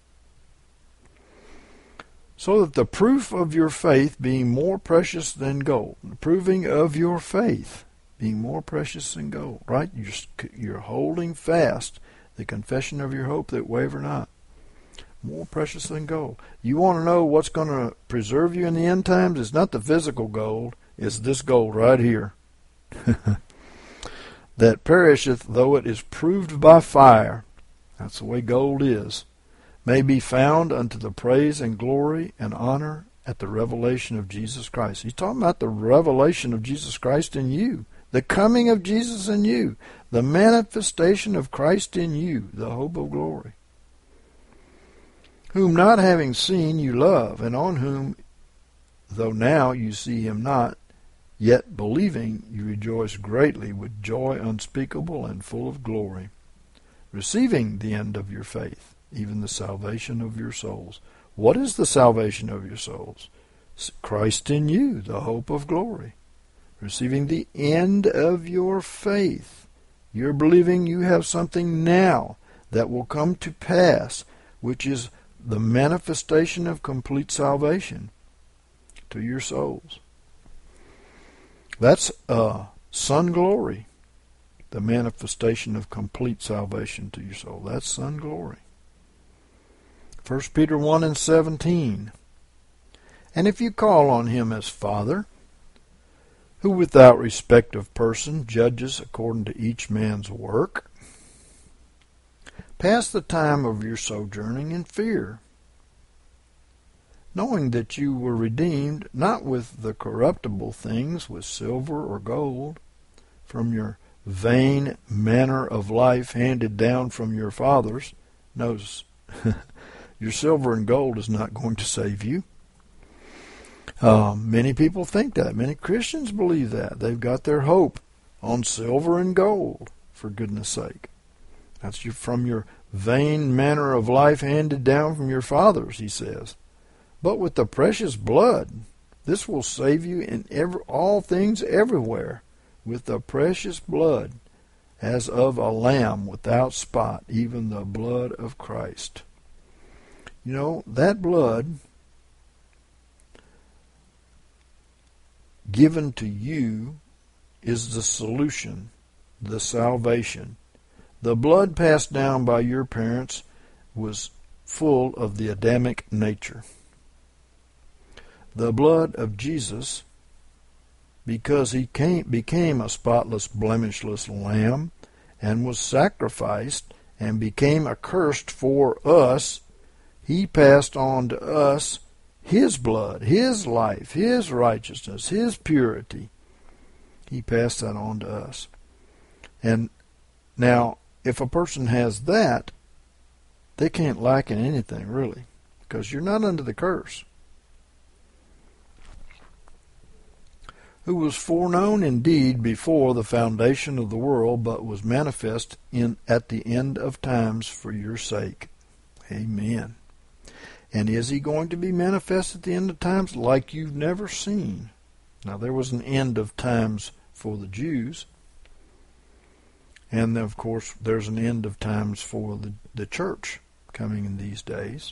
So that the proof of your faith being more precious than gold, the proving of your faith being more precious than gold, right? You're holding fast the confession of your hope that waver not. More precious than gold. You want to know what's going to preserve you in the end times? It's not the physical gold. It's this gold right here. That perisheth, though it is proved by fire. That's the way gold is. May be found unto the praise and glory and honor at the revelation of Jesus Christ. He's talking about the revelation of Jesus Christ in you. The coming of Jesus in you. The manifestation of Christ in you. The hope of glory. Whom not having seen you love, and on whom, though now you see him not, yet believing you rejoice greatly with joy unspeakable and full of glory, receiving the end of your faith, even the salvation of your souls. What is the salvation of your souls? Christ in you, the hope of glory. Receiving the end of your faith. You're believing you have something now that will come to pass, which is the manifestation of complete salvation to your souls. That's son glory, the manifestation of complete salvation to your soul. That's son glory. 1 Peter 1:17. And if you call on him as Father, who without respect of person judges according to each man's work, pass the time of your sojourning in fear, knowing that you were redeemed not with the corruptible things, with silver or gold, from your vain manner of life handed down from your fathers. Notice, your silver and gold is not going to save you. Many people think that. Many Christians believe that. They've got their hope on silver and gold, for goodness sake. That's from your vain manner of life handed down from your fathers, he says. But with the precious blood, this will save you in all things everywhere, with the precious blood, as of a lamb without spot, even the blood of Christ. You know, that blood given to you is the solution, the salvation. The blood passed down by your parents was full of the Adamic nature. The blood of Jesus, because he became a spotless, blemishless lamb and was sacrificed and became accursed for us, he passed on to us his blood, his life, his righteousness, his purity. He passed that on to us. And now, if a person has that, they can't lack in anything, really, because you're not under the curse. Who was foreknown indeed before the foundation of the world, but was manifest at the end of times for your sake. Amen. And is he going to be manifest at the end of times like you've never seen? Now, there was an end of times for the Jews, and of course there's an end of times for the church coming in these days.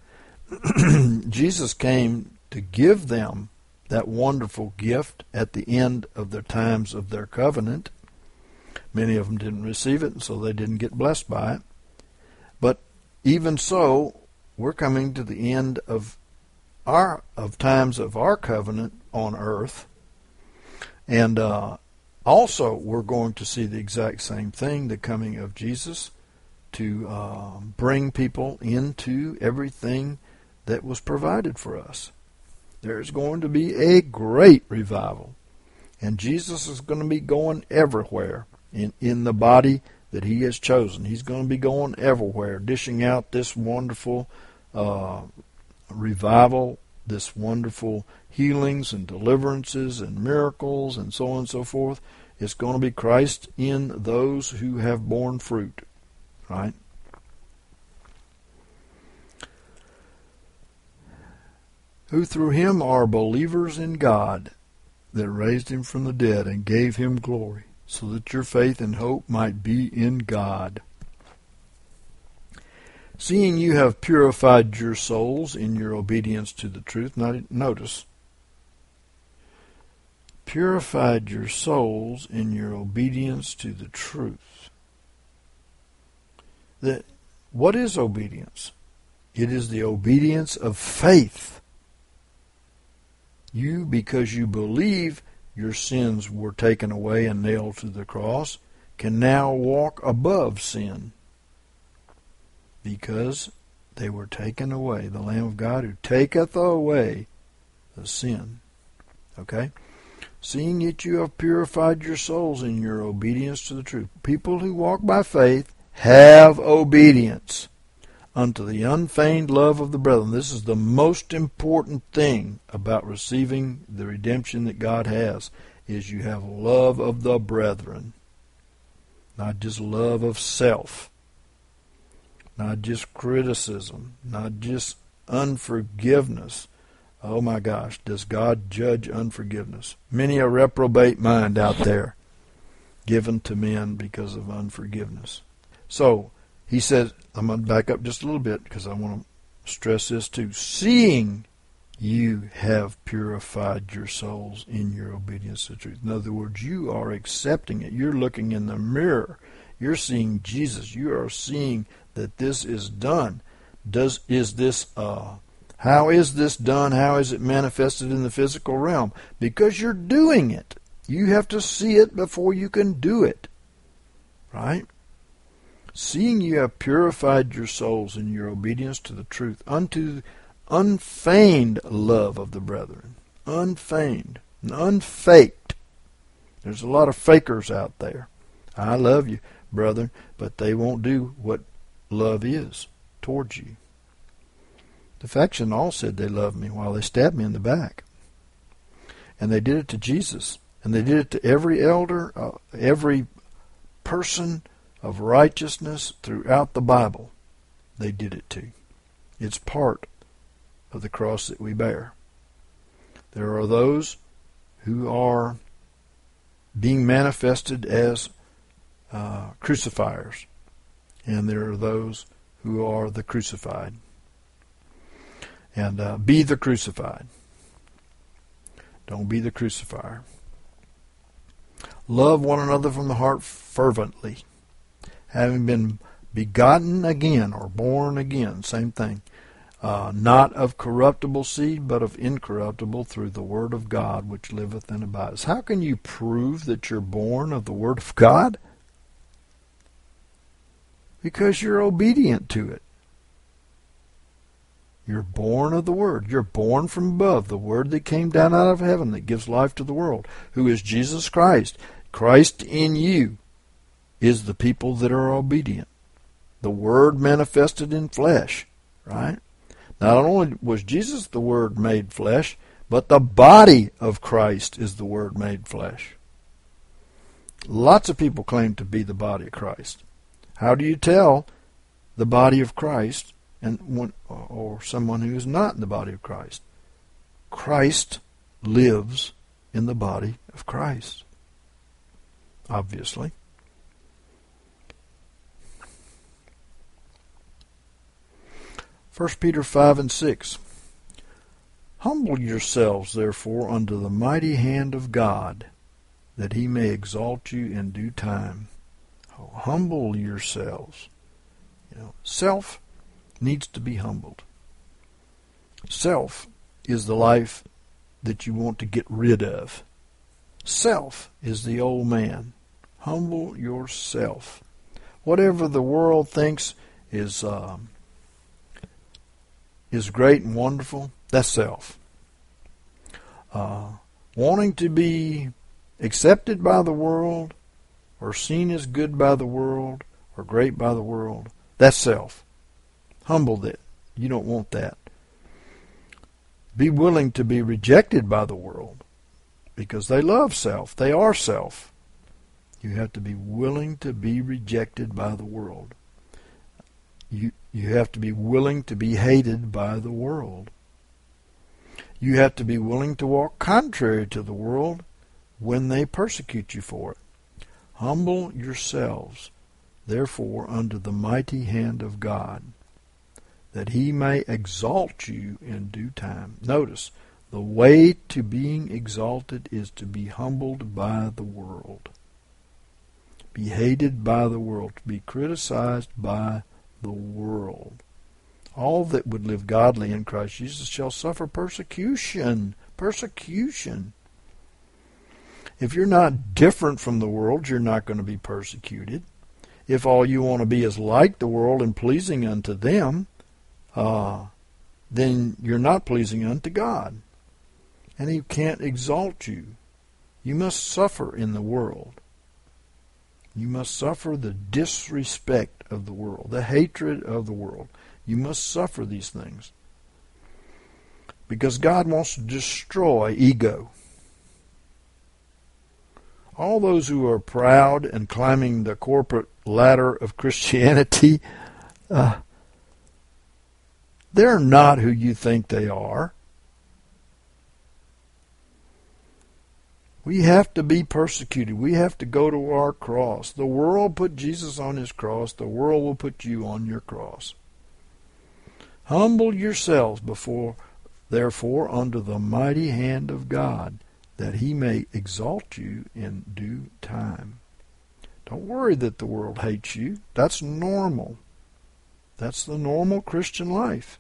Jesus came to give them that wonderful gift at the end of their times of their covenant. Many of them didn't receive it, and so they didn't get blessed by it. But even so, we're coming to the end of times of our covenant on earth, and also we're going to see the exact same thing, the coming of Jesus, to bring people into everything that was provided for us. There's going to be a great revival, and Jesus is going to be going everywhere in the body that he has chosen. He's going to be going everywhere, dishing out this wonderful revival, this wonderful healings and deliverances and miracles and so on and so forth. It's going to be Christ in those who have borne fruit, right? Who through him are believers in God, that raised him from the dead and gave him glory, so that your faith and hope might be in God. Seeing you have purified your souls in your obedience to the truth. Now, notice, purified your souls in your obedience to the truth. What is obedience? It is the obedience of faith. You, because you believe your sins were taken away and nailed to the cross, can now walk above sin, because they were taken away. The Lamb of God who taketh away the sin. Okay? Seeing that you have purified your souls in your obedience to the truth. People who walk by faith have obedience unto the unfeigned love of the brethren. This is the most important thing about receiving the redemption that God has, is you have love of the brethren. Not just love of self. Not just criticism. Not just unforgiveness. Oh my gosh, does God judge unforgiveness? Many a reprobate mind out there given to men because of unforgiveness. So, he says, I'm going to back up just a little bit because I want to stress this too. Seeing you have purified your souls in your obedience to the truth. In other words, you are accepting it. You're looking in the mirror. You're seeing Jesus. You are seeing that this is done. How is this done? How is it manifested in the physical realm? Because you're doing it. You have to see it before you can do it. Right? Seeing you have purified your souls in your obedience to the truth, unto unfeigned love of the brethren. Unfeigned. Unfaked. There's a lot of fakers out there. I love you, brethren, but they won't do what love is towards you. The faction all said they loved me while they stabbed me in the back. And they did it to Jesus. And they did it to every elder, every person of righteousness throughout the Bible. They did it to. It's part of the cross that we bear. There are those who are being manifested as crucifiers, and there are those who are the crucified. And be the crucified. Don't be the crucifier. Love one another from the heart fervently, having been begotten again or born again, same thing, not of corruptible seed, but of incorruptible, through the word of God which liveth and abideth. How can you prove that you're born of the word of God? Because you're obedient to it. You're born of the Word. You're born from above, the Word that came down out of heaven that gives life to the world, who is Jesus Christ. Christ in you is the people that are obedient. The Word manifested in flesh, right? Not only was Jesus the Word made flesh, but the body of Christ is the Word made flesh. Lots of people claim to be the body of Christ. How do you tell the body of Christ or someone who is not in the body of Christ? Christ lives in the body of Christ, obviously. First Peter 5 and 6. Humble yourselves, therefore, under the mighty hand of God, that he may exalt you in due time. Humble yourselves. Self needs to be humbled. Self is the life that you want to get rid of. Self is the old man. Humble yourself. Whatever the world thinks is great and wonderful, that's self. Wanting to be accepted by the world, or seen as good by the world, or great by the world, that's self. Humble that. You don't want that. Be willing to be rejected by the world, because they love self. They are self. You have to be willing to be rejected by the world. You have to be willing to be hated by the world. You have to be willing to walk contrary to the world when they persecute you for it. Humble yourselves, therefore, under the mighty hand of God, that he may exalt you in due time. Notice, the way to being exalted is to be humbled by the world, be hated by the world, to be criticized by the world. All that would live godly in Christ Jesus shall suffer persecution. Persecution. If you're not different from the world, you're not going to be persecuted. If all you want to be is like the world and pleasing unto them, then you're not pleasing unto God. And he can't exalt you. You must suffer in the world. You must suffer the disrespect of the world, the hatred of the world. You must suffer these things. Because God wants to destroy ego. All those who are proud and climbing the corporate ladder of Christianity, they're not who you think they are. We have to be persecuted. We have to go to our cross. The world put Jesus on his cross. The world will put you on your cross. Humble yourselves therefore, under the mighty hand of God, that he may exalt you in due time. Don't worry that the world hates you. That's normal. That's the normal Christian life.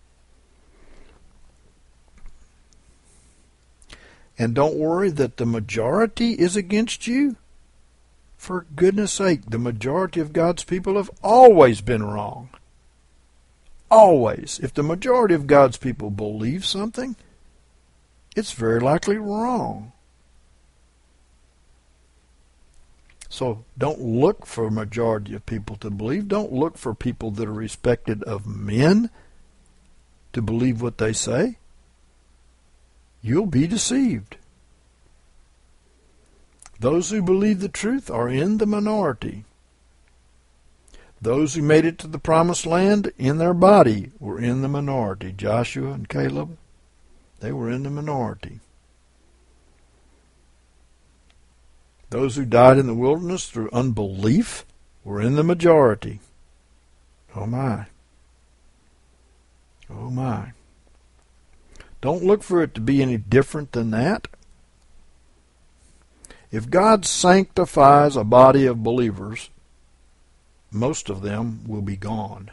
And don't worry that the majority is against you. For goodness sake, the majority of God's people have always been wrong. Always. If the majority of God's people believe something, it's very likely wrong. So don't look for a majority of people to believe. Don't look for people that are respected of men to believe what they say. You'll be deceived. Those who believe the truth are in the minority. Those who made it to the promised land in their body were in the minority. Joshua and Caleb, they were in the minority. Those who died in the wilderness through unbelief were in the majority. Oh my. Oh my. Don't look for it to be any different than that. If God sanctifies a body of believers, most of them will be gone.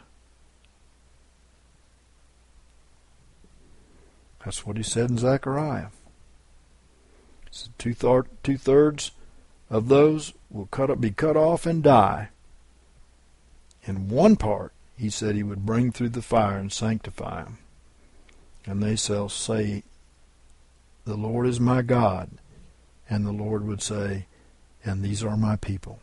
That's what he said in Zechariah. He said two-thirds of those will be cut off and die. And one part, he said he would bring through the fire and sanctify them. and they shall say, the Lord is my God. And the Lord would say, and these are my people.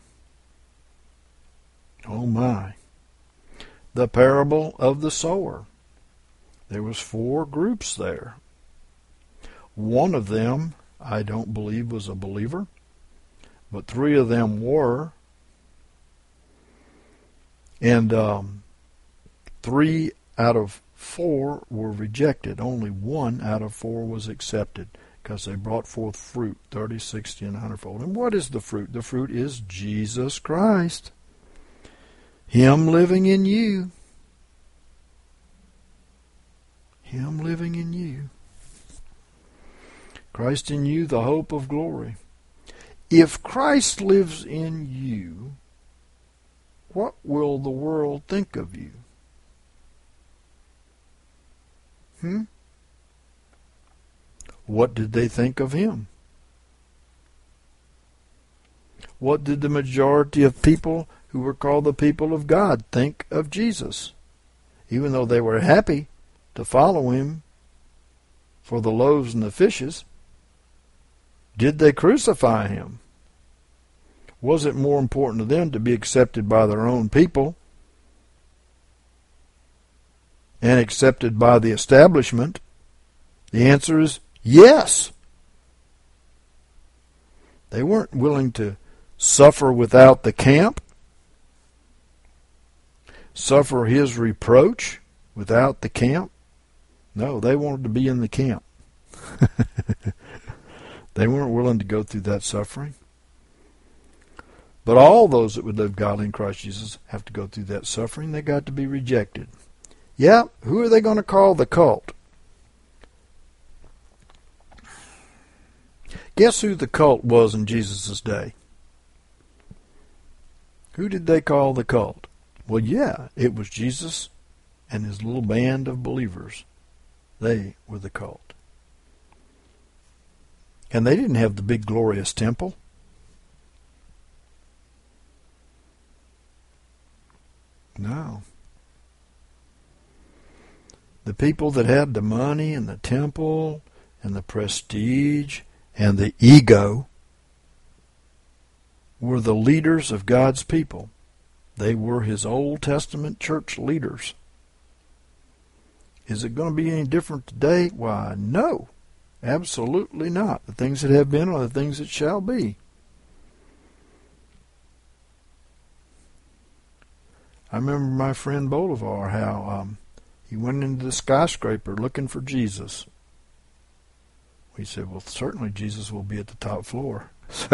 Oh my. The parable of the sower. There was 4 groups there. One of them, I don't believe, was a believer, but 3 of them were. And 3 out of 4 were rejected. Only 1 out of 4 was accepted, because they brought forth fruit, 30, 60, and 100-fold. And what is the fruit? The fruit is Jesus Christ. Him living in you. Him living in you. Christ in you, the hope of glory. If Christ lives in you, what will the world think of you? What did they think of him? What did the majority of people who were called the people of God think of Jesus? Even though they were happy to follow him for the loaves and the fishes, did they crucify him? Was it more important to them to be accepted by their own people and accepted by the establishment? The answer is yes. They weren't willing to suffer without the camp, suffer his reproach without the camp. No, they wanted to be in the camp. They weren't willing to go through that suffering. But all those that would live godly in Christ Jesus have to go through that suffering. They got to be rejected. Yeah, who are they going to call the cult? Guess who the cult was in Jesus' day? Who did they call the cult? Well, yeah, it was Jesus and his little band of believers. They were the cult. And they didn't have the big glorious temple. No. The people that had the money and the temple and the prestige and the ego were the leaders of God's people. They were his Old Testament church leaders. Is it going to be any different today? Why, no. Absolutely not. The things that have been are the things that shall be. I remember my friend Bolivar, how he went into the skyscraper looking for Jesus. We said, well, certainly Jesus will be at the top floor.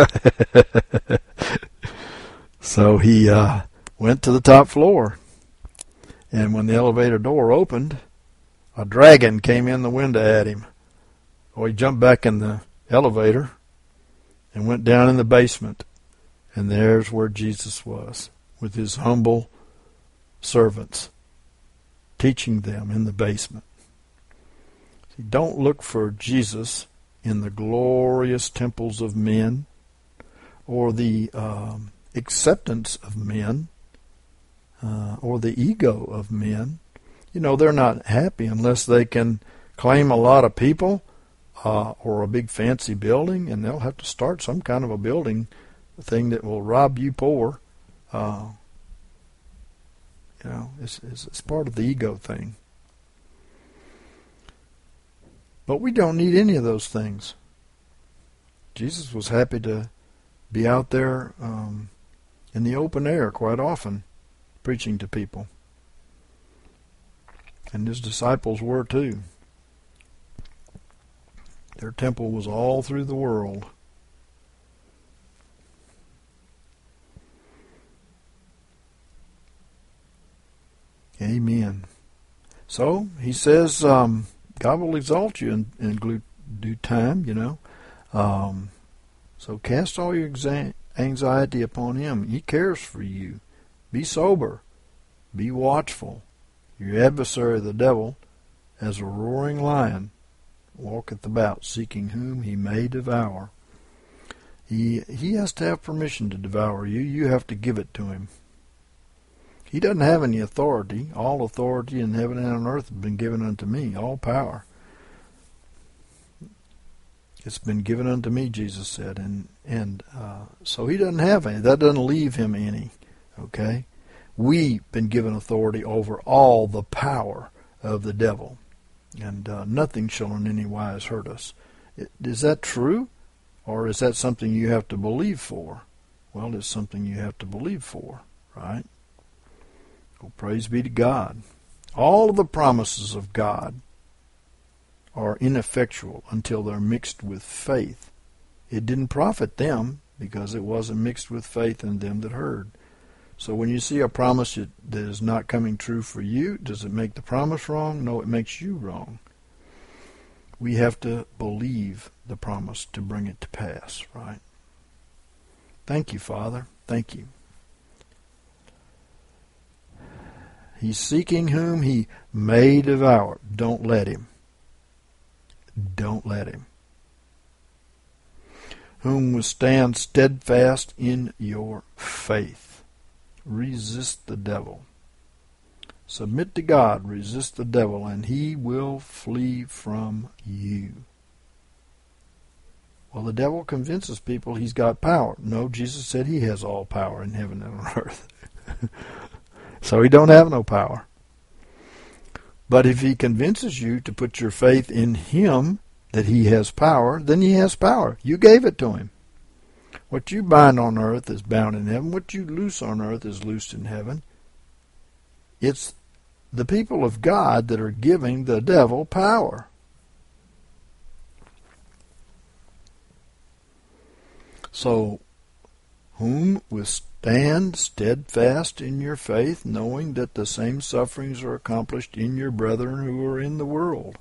So he went to the top floor. And when the elevator door opened, a dragon came in the window at him. Well, he jumped back in the elevator and went down in the basement. And there's where Jesus was, with his humble servants, teaching them in the basement. See, don't look for Jesus in the glorious temples of men or the acceptance of men or the ego of men. You know, they're not happy unless they can claim a lot of people or a big fancy building, and they'll have to start some kind of a building thing that will rob you poor. You know, it's part of the ego thing. But we don't need any of those things. Jesus was happy to be out there in the open air quite often, preaching to people. And his disciples were too. Their temple was all through the world. Amen. So, he says, God will exalt you in due time, you know. So cast all your anxiety upon him. He cares for you. Be sober. Be watchful. Your adversary, the devil, as a roaring lion, walketh about, seeking whom he may devour. He has to have permission to devour you. You have to give it to him. He doesn't have any authority. All authority in heaven and on earth has been given unto me, all power. It's been given unto me, Jesus said, and so he doesn't have any. That doesn't leave him any. Okay, we've been given authority over all the power of the devil, and nothing shall in any wise hurt us. Is that true, or is that something you have to believe for? Well, it's something you have to believe for, right? Well, praise be to God. All of the promises of God are ineffectual until they're mixed with faith. It didn't profit them because it wasn't mixed with faith in them that heard. So when you see a promise that is not coming true for you, does it make the promise wrong? No, it makes you wrong. We have to believe the promise to bring it to pass, right? Thank you, Father. Thank you. He's seeking whom he may devour. Don't let him. Don't let him. Whom will stand steadfast in your faith. Resist the devil. Submit to God, resist the devil, and he will flee from you. Well, the devil convinces people he's got power. No, Jesus said he has all power in heaven and on earth. So he don't have no power. But if he convinces you to put your faith in him, that he has power, then he has power. You gave it to him. What you bind on earth is bound in heaven. What you loose on earth is loosed in heaven. It's the people of God that are giving the devil power. So, whom will stand steadfast in your faith, knowing that the same sufferings are accomplished in your brethren who are in the world.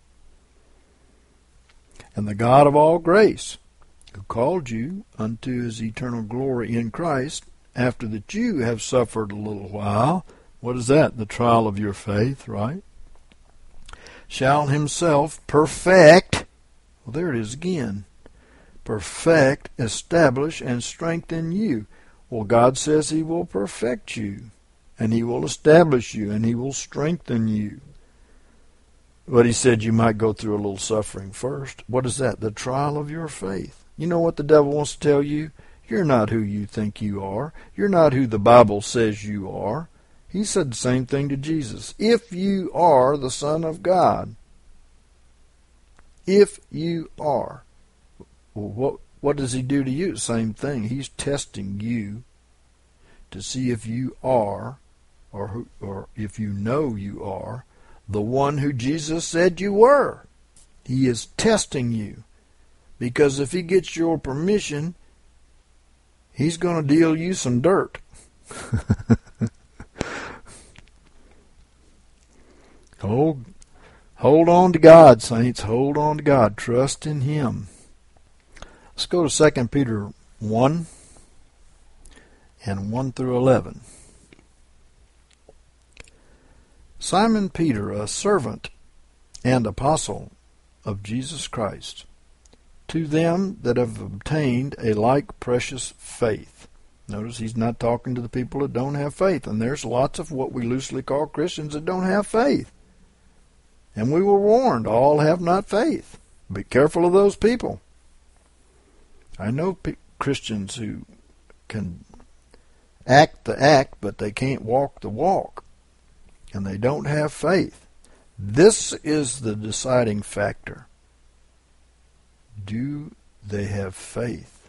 And the God of all grace, who called you unto his eternal glory in Christ, after that you have suffered a little while, what is that? The trial of your faith, right? Shall himself perfect, well, there it is again, perfect, establish, and strengthen you. Well, God says he will perfect you, and he will establish you, and he will strengthen you. But he said you might go through a little suffering first. What is that? The trial of your faith. You know what the devil wants to tell you? You're not who you think you are. You're not who the Bible says you are. He said the same thing to Jesus. If you are the Son of God. If you are. Well, what does he do to you? Same thing. He's testing you to see if you are, or if you know you are, the one who Jesus said you were. He is testing you. Because if he gets your permission, he's going to deal you some dirt. Hold on to God, saints. Hold on to God. Trust in him. Let's go to 2 Peter 1 and 1 through 11. Simon Peter, a servant and apostle of Jesus Christ, to them that have obtained a like precious faith. Notice he's not talking to the people that don't have faith, and there's lots of what we loosely call Christians that don't have faith. And we were warned, all have not faith. Be careful of those people. I know Christians who can act the act, but they can't walk the walk. And they don't have faith. This is the deciding factor. Do they have faith?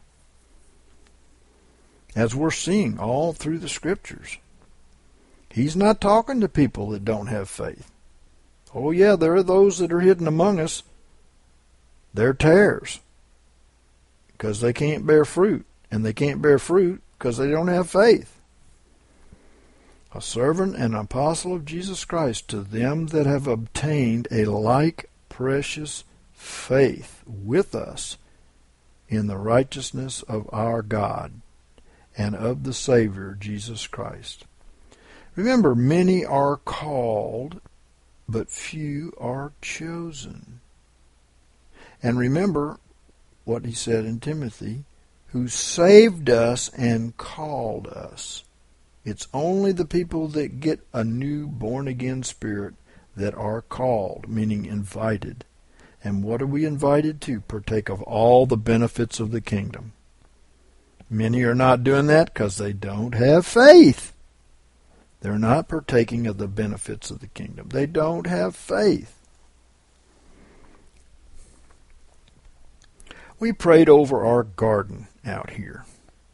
As we're seeing all through the Scriptures. He's not talking to people that don't have faith. Oh yeah, there are those that are hidden among us. They're tares. Because they can't bear fruit. And they can't bear fruit because they don't have faith. A servant and apostle of Jesus Christ, to them that have obtained a like precious faith with us in the righteousness of our God and of the Savior Jesus Christ. Remember, many are called, but few are chosen. And remember what he said in Timothy, who saved us and called us. It's only the people that get a new born-again spirit that are called, meaning invited. And what are we invited to? Partake of all the benefits of the kingdom. Many are not doing that because they don't have faith. They're not partaking of the benefits of the kingdom. They don't have faith. We prayed over our garden out here.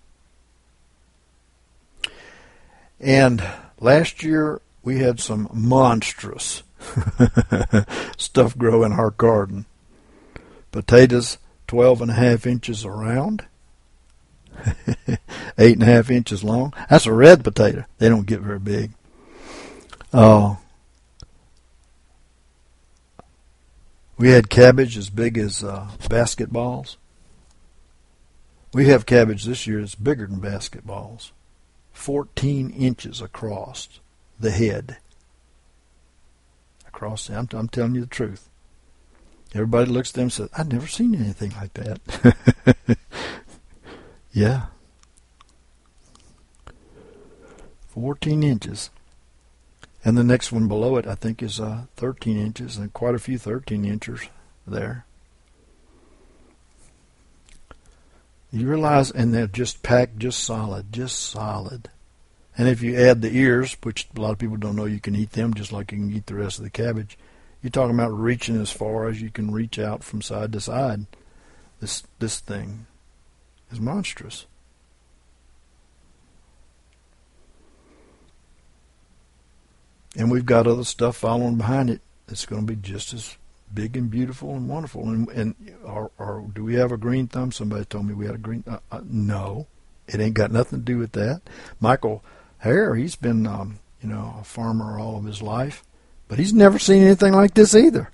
And last year we had some monstrous stuff grow in our garden. Potatoes 12.5 inches around, 8.5 inches long. That's a red potato. They don't get very big. We had cabbage as big as basketballs. We have cabbage this year that's bigger than basketballs. 14 inches across the head. I'm telling you the truth. Everybody looks at them and says, I've never seen anything like that. Yeah. 14 inches. And the next one below it, I think, is 13 inches, and quite a few 13 inches there. You realize, and they're just packed just solid. And if you add the ears, which a lot of people don't know you can eat them just like you can eat the rest of the cabbage, you're talking about reaching as far as you can reach out from side to side. This thing is monstrous. And we've got other stuff following behind it that's going to be just as big and beautiful and wonderful. And do we have a green thumb? Somebody told me we had a green thumb. No, it ain't got nothing to do with that. Michael Hare, he's been a farmer all of his life, but he's never seen anything like this either.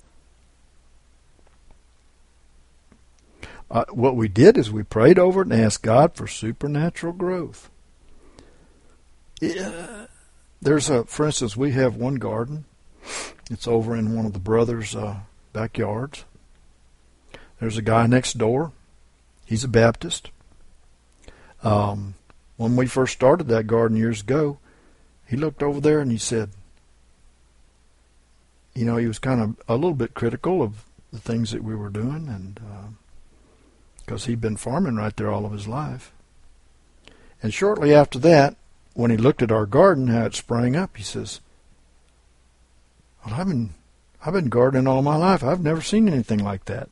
What we did is we prayed over it and asked God for supernatural growth. For instance, we have one garden. It's over in one of the brothers' backyards. There's a guy next door. He's a Baptist. When we first started that garden years ago, he looked over there and he said, he was kind of a little bit critical of the things that we were doing, and because he'd been farming right there all of his life. And shortly after that, when he looked at our garden, how it sprang up, he says, well, I've been gardening all my life. I've never seen anything like that.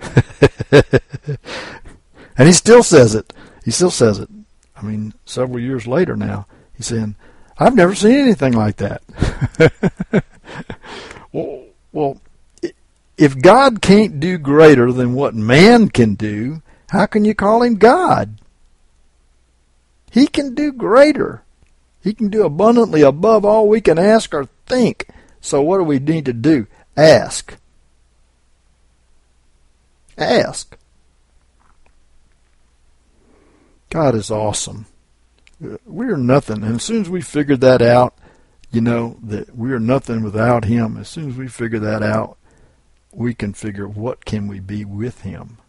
And he still says it. I mean, several years later now, he's saying, I've never seen anything like that. Well, if God can't do greater than what man can do, how can you call him God? He can do greater. He can do abundantly above all we can ask or think. So what do we need to do? Ask. Ask. God is awesome. We're nothing. And as soon as we figured that out, that we're nothing without him, as soon as we figure that out, we can figure what can we be with him,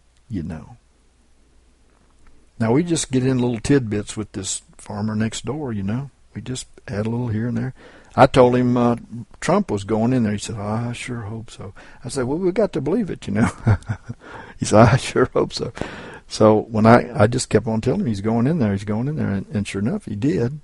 Now we just get in little tidbits with this farmer next door, We just add a little here and there. I told him Trump was going in there. He said, I sure hope so. I said, well, we got to believe it, He said, I sure hope so. So when I just kept on telling him he's going in there, and sure enough, he did.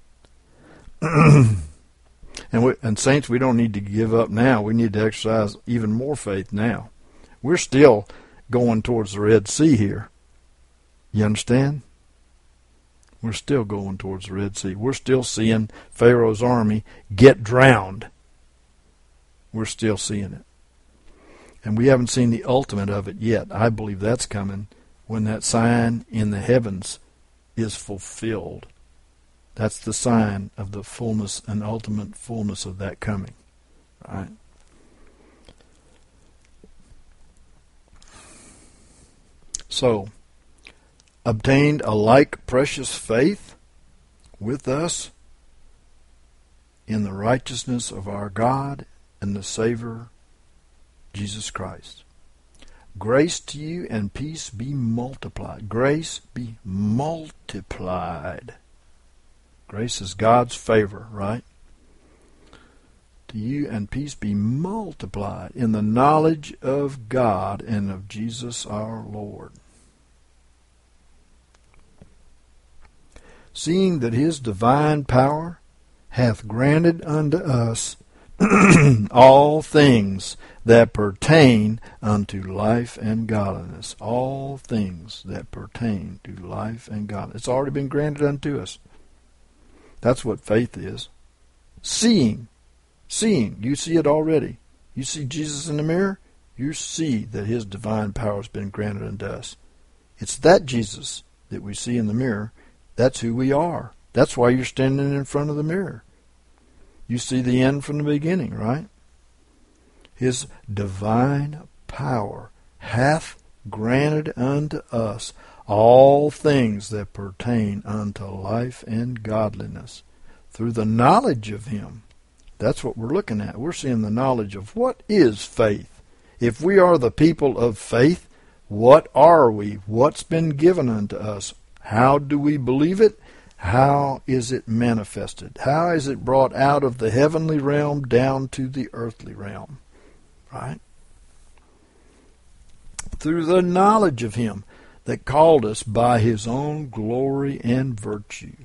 And saints, we don't need to give up now. We need to exercise even more faith now. We're still going towards the Red Sea here. You understand? We're still going towards the Red Sea. We're still seeing Pharaoh's army get drowned. We're still seeing it. And we haven't seen the ultimate of it yet. I believe that's coming when that sign in the heavens is fulfilled. That's the sign of the fullness and ultimate fullness of that coming. Right? So, obtained a like precious faith with us in the righteousness of our God and the Savior, Jesus Christ. Grace to you and peace be multiplied. Grace be multiplied. Grace is God's favor, right? to you, and peace be multiplied in the knowledge of God and of Jesus our Lord. Seeing that his divine power hath granted unto us all things that pertain unto life and godliness. All things that pertain to life and godliness. It's already been granted unto us. That's what faith is. Seeing. You see it already. You see Jesus in the mirror, you see that his divine power has been granted unto us. It's that Jesus that we see in the mirror. That's who we are. That's why you're standing in front of the mirror. You see the end from the beginning, right? His divine power hath granted unto us all things that pertain unto life and godliness through the knowledge of him. That's what we're looking at. We're seeing the knowledge of what is faith. If we are the people of faith, what are we? What's been given unto us? How do we believe it? How is it manifested? How is it brought out of the heavenly realm down to the earthly realm? Right? Through the knowledge of him that called us by his own glory and virtue,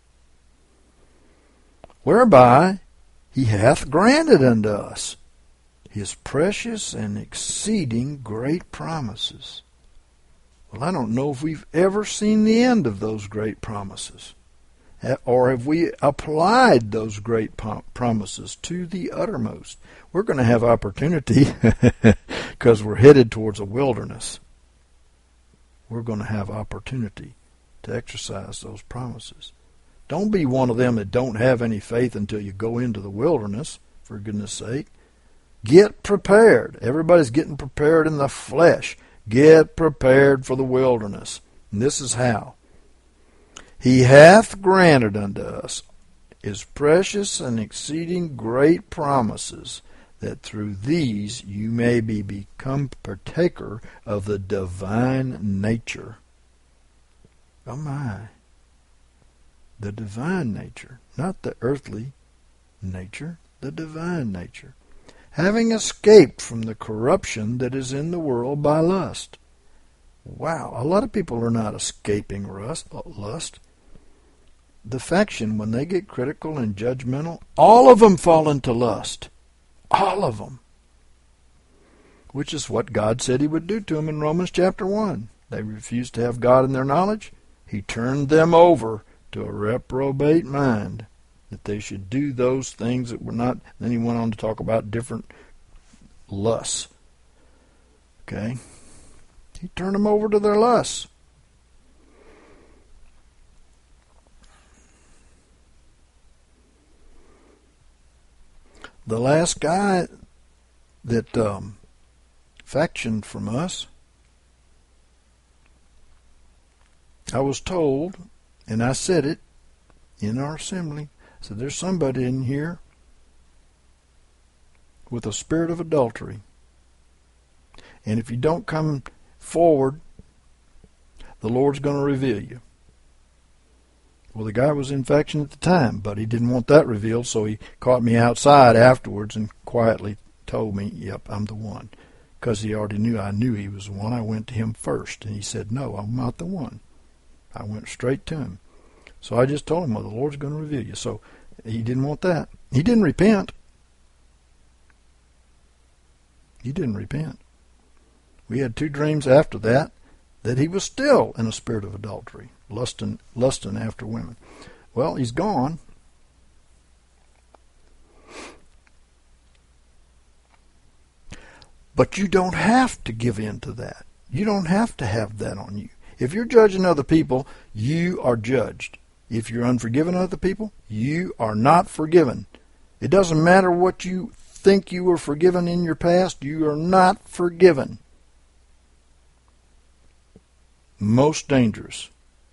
whereby he hath granted unto us his precious and exceeding great promises. Well, I don't know if we've ever seen the end of those great promises. Or have we applied those great promises to the uttermost? We're going to have opportunity because we're headed towards a wilderness. We're going to have opportunity to exercise those promises. Don't be one of them that don't have any faith until you go into the wilderness, for goodness sake. Get prepared. Everybody's getting prepared in the flesh. Get prepared for the wilderness. And this is how. He hath granted unto us his precious and exceeding great promises, that through these you may become partaker of the divine nature. Oh my. The divine nature, not the earthly nature, the divine nature. Having escaped from the corruption that is in the world by lust. Wow, a lot of people are not escaping lust. The faction, when they get critical and judgmental, all of them fall into lust. All of them. Which is what God said he would do to them in Romans chapter 1. They refused to have God in their knowledge. He turned them over to a reprobate mind, that they should do those things that were not. Then he went on to talk about different lusts. Okay? He turned them over to their lusts. The last guy that factioned from us, I was told, and I said it in our assembly, I said, there's somebody in here with a spirit of adultery. And if you don't come forward, the Lord's going to reveal you. Well, the guy was in faction at the time, but he didn't want that revealed, so he caught me outside afterwards and quietly told me, yep, I'm the one. Because he already knew I knew he was the one. I went to him first, and he said, no, I'm not the one. I went straight to him. So I just told him, well, the Lord's going to reveal you. So he didn't want that. He didn't repent. He didn't repent. We had 2 dreams after that he was still in a spirit of adultery, lusting after women. Well, he's gone. But you don't have to give in to that. You don't have to have that on you. If you're judging other people, you are judged. If you're unforgiving other people, you are not forgiven. It doesn't matter what you think you were forgiven in your past, you are not forgiven. Most dangerous.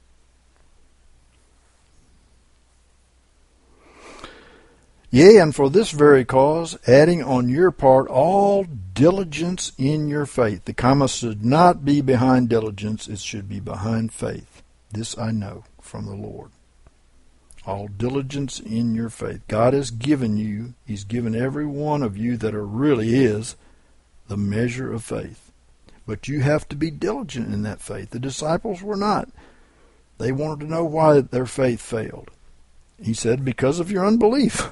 Yea, and for this very cause, adding on your part all diligence in your faith. The comma should not be behind diligence, it should be behind faith. This I know from the Lord. All diligence in your faith. God has given you, He's given every one of you that really is the measure of faith. But you have to be diligent in that faith. The disciples were not. They wanted to know why their faith failed. He said, because of your unbelief.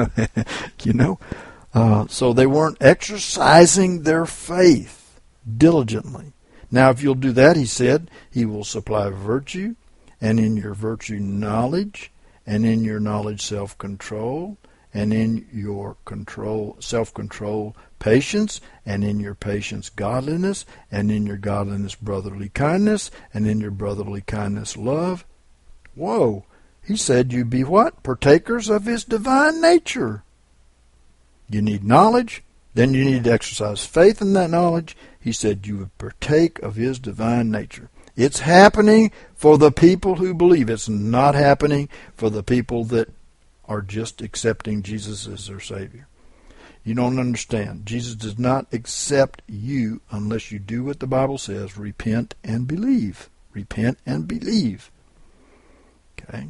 So they weren't exercising their faith diligently. Now, if you'll do that, He said, He will supply virtue, and in your virtue knowledge, and in your knowledge self-control, and in your self-control patience, and in your patience godliness, and in your godliness brotherly kindness, and in your brotherly kindness love. Whoa! He said you be what? Partakers of His divine nature. You need knowledge, then you need to exercise faith in that knowledge. He said you would partake of His divine nature. It's happening for the people who believe. It's not happening for the people that are just accepting Jesus as their Savior. You don't understand. Jesus does not accept you unless you do what the Bible says, repent and believe. Repent and believe. Okay?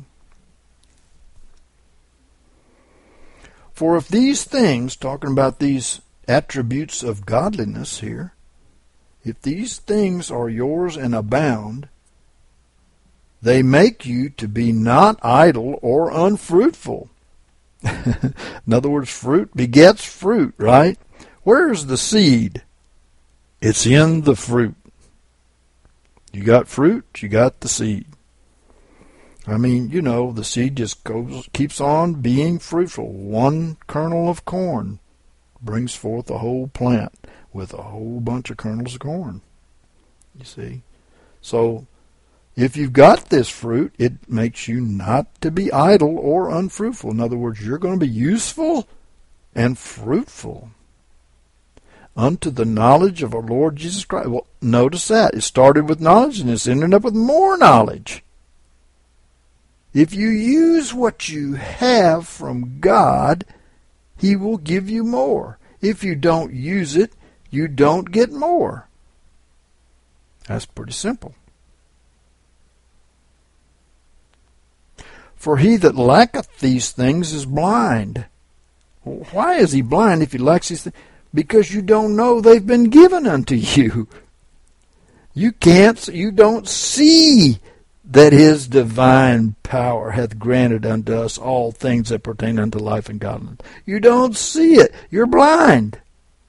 For if these things, talking about these attributes of godliness here, if these things are yours and abound, they make you to be not idle or unfruitful. In other words, fruit begets fruit, right? Where's the seed? It's in the fruit. You got fruit, you got the seed. I mean, the seed just keeps on being fruitful. One kernel of corn brings forth a whole plant with a whole bunch of kernels of corn. You see? So, if you've got this fruit, it makes you not to be idle or unfruitful. In other words, you're going to be useful and fruitful unto the knowledge of our Lord Jesus Christ. Well, notice that. It started with knowledge and it's ended up with more knowledge. If you use what you have from God, He will give you more. If you don't use it, you don't get more. That's pretty simple. For he that lacketh these things is blind. Well, why is he blind if he lacks these things? Because you don't know they've been given unto you. You don't see that His divine power hath granted unto us all things that pertain unto life and godliness. You don't see it. You're blind.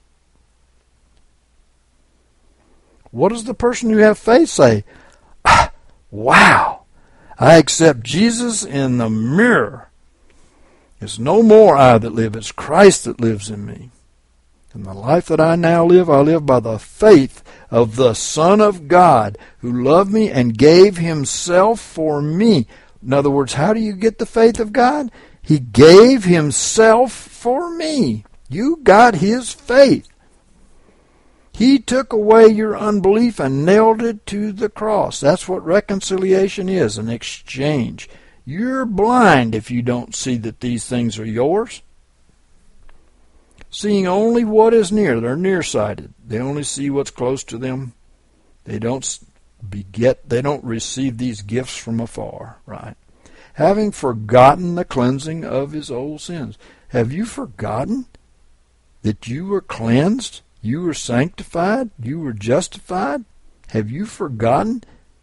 What does the person who has faith say? Wow, I accept Jesus in the mirror. It's no more I that live, it's Christ that lives in me. And the life that I now live, I live by the faith of the Son of God, who loved me and gave Himself for me. In other words, how do you get the faith of God? He gave Himself for me. You got His faith. He took away your unbelief and nailed it to the cross. That's what reconciliation is, an exchange. You're blind if you don't see that these things are yours. Seeing only what is near. They're nearsighted. They only see what's close to them. They don't receive these gifts from afar, right? Having forgotten the cleansing of his old sins. Have you forgotten that you were cleansed? You were sanctified? You were justified? Have you forgotten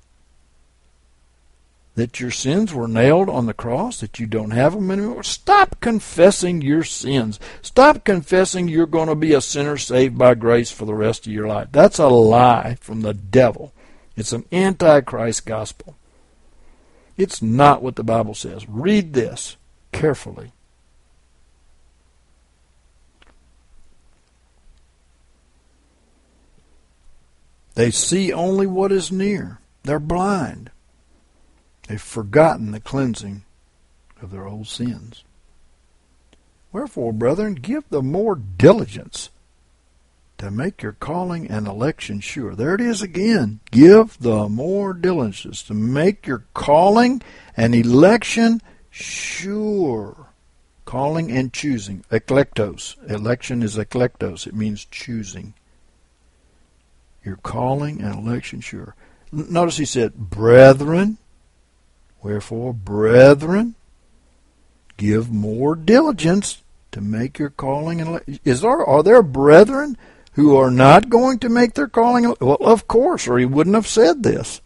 that your sins were nailed on the cross, that you don't have them anymore? Stop confessing your sins. Stop confessing you're going to be a sinner saved by grace for the rest of your life. That's a lie from the devil. It's an antichrist gospel. It's not what the Bible says. Read this carefully. They see only what is near. They're blind. They've forgotten the cleansing of their old sins. Wherefore, brethren, give the more diligence to make your calling and election sure. There it is again. Give the more diligence to make your calling and election sure. Calling and choosing. Eklektos. Election is eklektos. It means choosing. Your calling and election sure. Notice he said, brethren. Wherefore, brethren, give more diligence to make your calling. Are there brethren who are not going to make their calling? Well, of course, or he wouldn't have said this.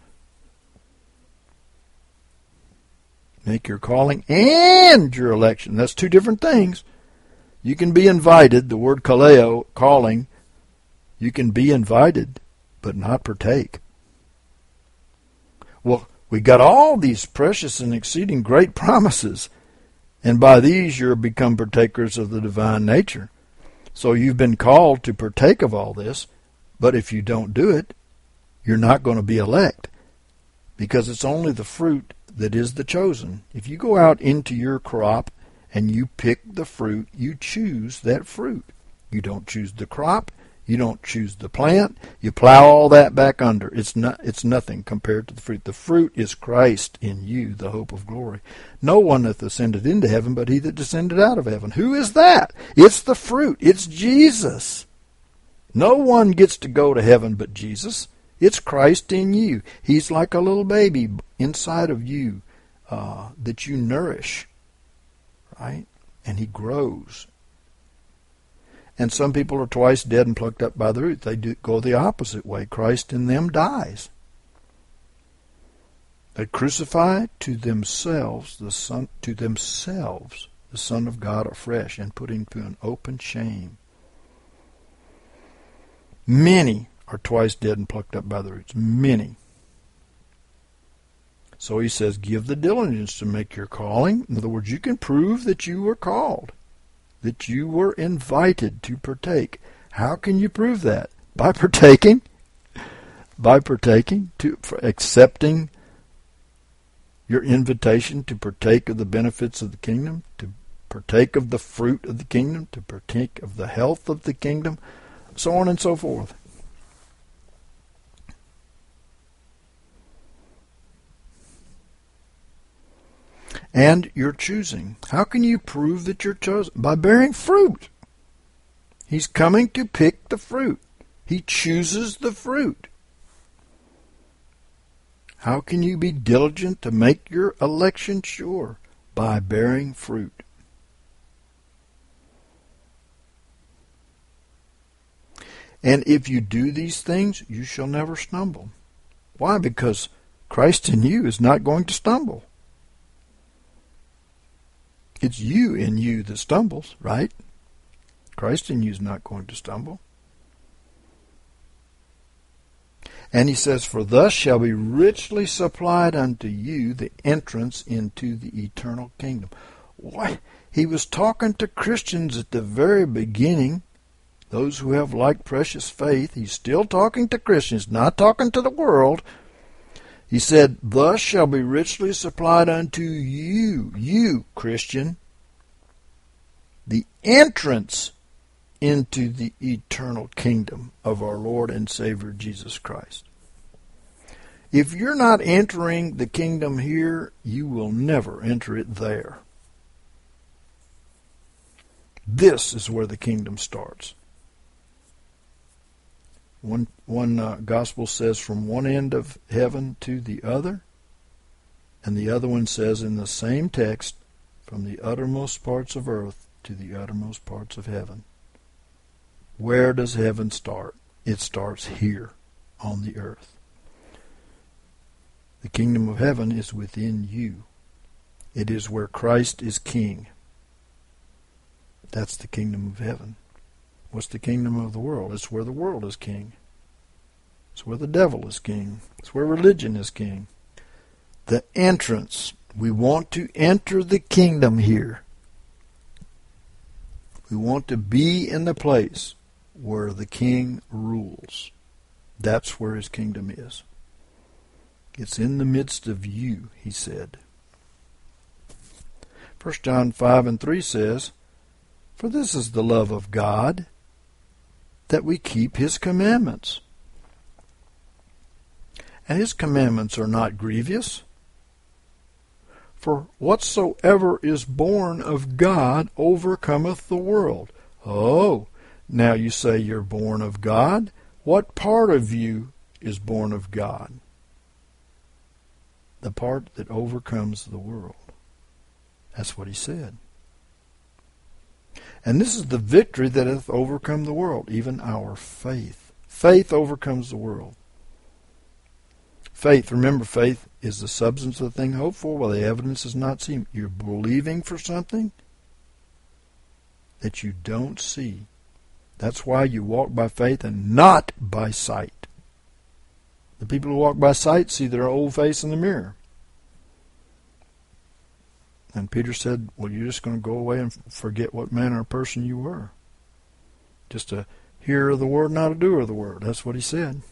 Make your calling and your election. That's two different things. You can be invited, the word kaleo, calling. You can be invited, but not partake. Well, we got all these precious and exceeding great promises, and by these you're become partakers of the divine nature. So you've been called to partake of all this, but if you don't do it, you're not going to be elect, because it's only the fruit that is the chosen. If you go out into your crop and you pick the fruit, you choose that fruit. You don't choose the crop. You don't choose the plant. You plow all that back under. It's nothing compared to the fruit. The fruit is Christ in you, the hope of glory. No one hath ascended into heaven but he that descended out of heaven. Who is that? It's the fruit. It's Jesus. No one gets to go to heaven but Jesus. It's Christ in you. He's like a little baby inside of you that you nourish, right? And he grows. And some people are twice dead and plucked up by the root. They do go the opposite way. Christ in them dies. They crucify to themselves the Son of God afresh and put him to an open shame. Many are twice dead and plucked up by the roots. Many. So he says, give the diligence to make your calling. In other words, you can prove that you were called, that you were invited to partake. How can you prove that? By partaking. By partaking, accepting your invitation to partake of the benefits of the kingdom, to partake of the fruit of the kingdom, to partake of the health of the kingdom, so on and so forth. And you're choosing. How can you prove that you're chosen? By bearing fruit. He's coming to pick the fruit. He chooses the fruit. How can you be diligent to make your election sure? By bearing fruit. And if you do these things, you shall never stumble. Why? Because Christ in you is not going to stumble. It's you in you that stumbles, right? Christ in you is not going to stumble. And he says, for thus shall be richly supplied unto you the entrance into the eternal kingdom. Why? He was talking to Christians at the very beginning, those who have like precious faith. He's still talking to Christians, not talking to the world. He said, thus shall be richly supplied unto you, Christian, the entrance into the eternal kingdom of our Lord and Savior Jesus Christ. If you're not entering the kingdom here, you will never enter it there. This is where the kingdom starts. One gospel says from one end of heaven to the other, and the other one says in the same text, from the uttermost parts of earth to the uttermost parts of heaven. Where does heaven start? It starts here on the earth. The kingdom of heaven is within you. It is where Christ is king. That's the kingdom of heaven. What's the kingdom of the world? It's where the world is king. It's where the devil is king. It's where religion is king. The entrance. We want to enter the kingdom here. We want to be in the place where the king rules. That's where his kingdom is. It's in the midst of you, he said. 1 John 5:3 says, for this is the love of God, that we keep his commandments. And his commandments are not grievous. For whatsoever is born of God overcometh the world. Oh, now you say you're born of God. What part of you is born of God? The part that overcomes the world. That's what he said. And this is the victory that hath overcome the world, even our faith. Faith overcomes the world. Faith, remember, faith is the substance of the thing hoped for, while the evidence is not seen. You're believing for something that you don't see. That's why you walk by faith and not by sight. The people who walk by sight see their old face in the mirror. And Peter said, well, you're just going to go away and forget what manner of person you were. Just a hearer of the word, not a doer of the word. That's what he said.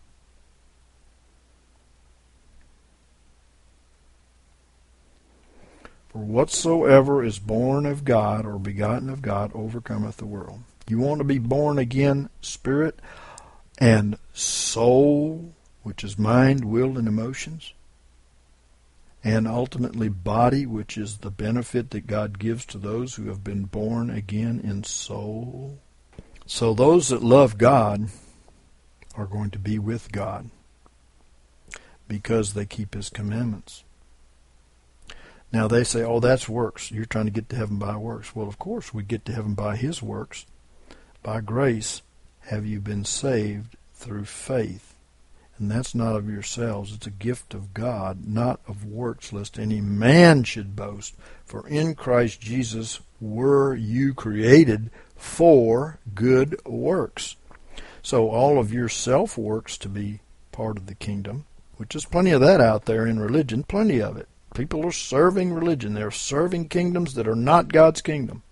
For whatsoever is born of God or begotten of God overcometh the world. You want to be born again, spirit and soul, which is mind, will, and emotions, and ultimately body, which is the benefit that God gives to those who have been born again in soul. So those that love God are going to be with God because they keep His commandments. Now they say, oh, that's works. You're trying to get to heaven by works. Well, of course, we get to heaven by His works. By grace have you been saved through faith. And that's not of yourselves. It's a gift of God, not of works, lest any man should boast. For in Christ Jesus were you created for good works. So all of your self-works to be part of the kingdom, which is plenty of that out there in religion, plenty of it. People are serving religion. They're serving kingdoms that are not God's kingdom.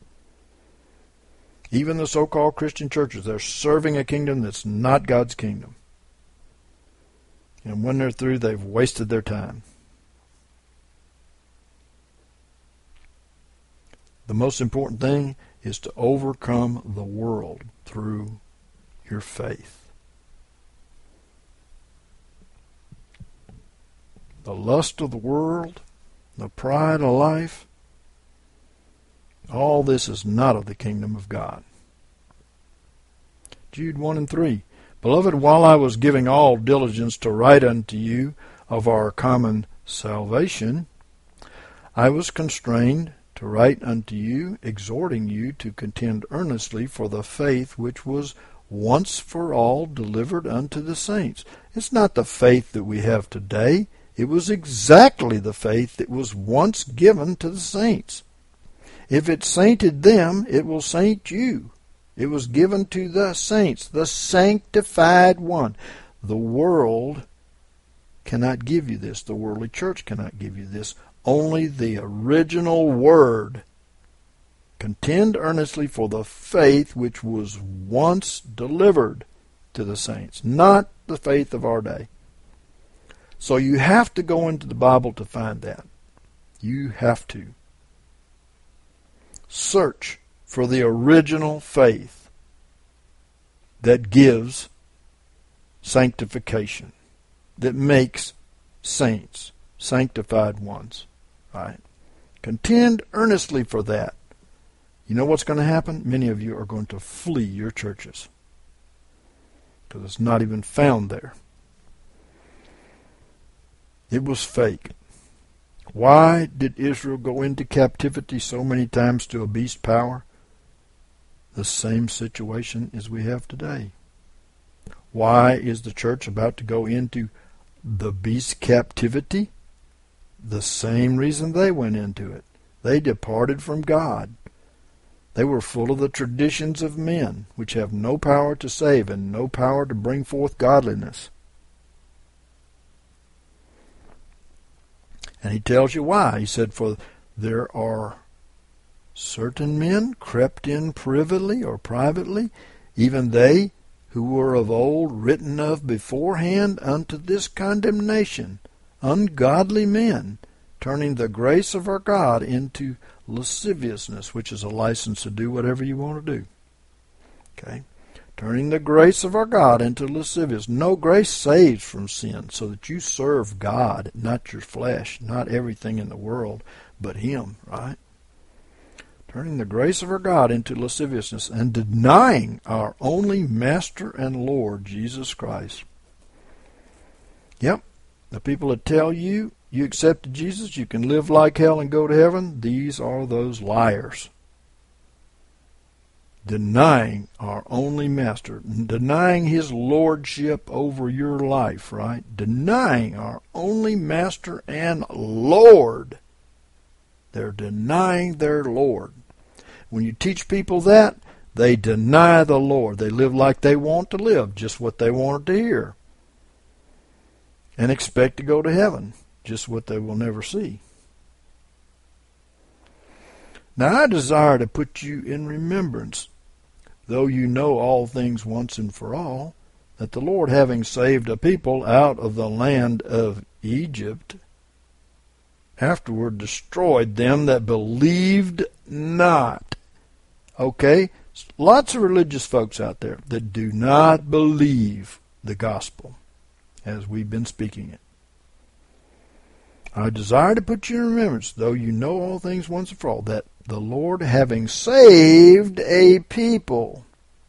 Even the so-called Christian churches, they're serving a kingdom that's not God's kingdom. And when they're through, they've wasted their time. The most important thing is to overcome the world through your faith. The lust of the world, the pride of life, all this is not of the kingdom of God. Jude 1 and 3. Beloved, while I was giving all diligence to write unto you of our common salvation, I was constrained to write unto you, exhorting you to contend earnestly for the faith which was once for all delivered unto the saints. It's not the faith that we have today. It was exactly the faith that was once given to the saints. If it sainted them, it will saint you. It was given to the saints, the sanctified one. The world cannot give you this. The worldly church cannot give you this. Only the original word. Contend earnestly for the faith which was once delivered to the saints, not the faith of our day. So you have to go into the Bible to find that. You have to. Search for the original faith that gives sanctification, that makes saints, sanctified ones. Right? Contend earnestly for that. You know what's going to happen? Many of you are going to flee your churches because it's not even found there. It was fake. Why did Israel go into captivity so many times to a beast power? The same situation as we have today. Why is the church about to go into the beast captivity? The same reason they went into it. They departed from God. They were full of the traditions of men, which have no power to save and no power to bring forth godliness. And he tells you why. He said, for there are certain men crept in privily or privately, even they who were of old written of beforehand unto this condemnation, ungodly men, turning the grace of our God into lasciviousness, which is a license to do whatever you want to do. Okay? Turning the grace of our God into lasciviousness. No, grace saves from sin so that you serve God, not your flesh, not everything in the world, but Him, right? Turning the grace of our God into lasciviousness and denying our only Master and Lord, Jesus Christ. Yep, the people that tell you you accepted Jesus, you can live like hell and go to heaven. These are those liars. Denying our only master, denying his lordship over your life, right? Denying our only master and Lord. They're denying their Lord. When you teach people that, they deny the Lord. They live like they want to live, just what they wanted to hear, and expect to go to heaven, just what they will never see. Now I desire to put you in remembrance, though you know all things once and for all, that the Lord, having saved a people out of the land of Egypt, afterward destroyed them that believed not. Okay? Lots of religious folks out there that do not believe the gospel as we've been speaking it. I desire to put you in remembrance, though you know all things once and for all, that the Lord, having saved a people,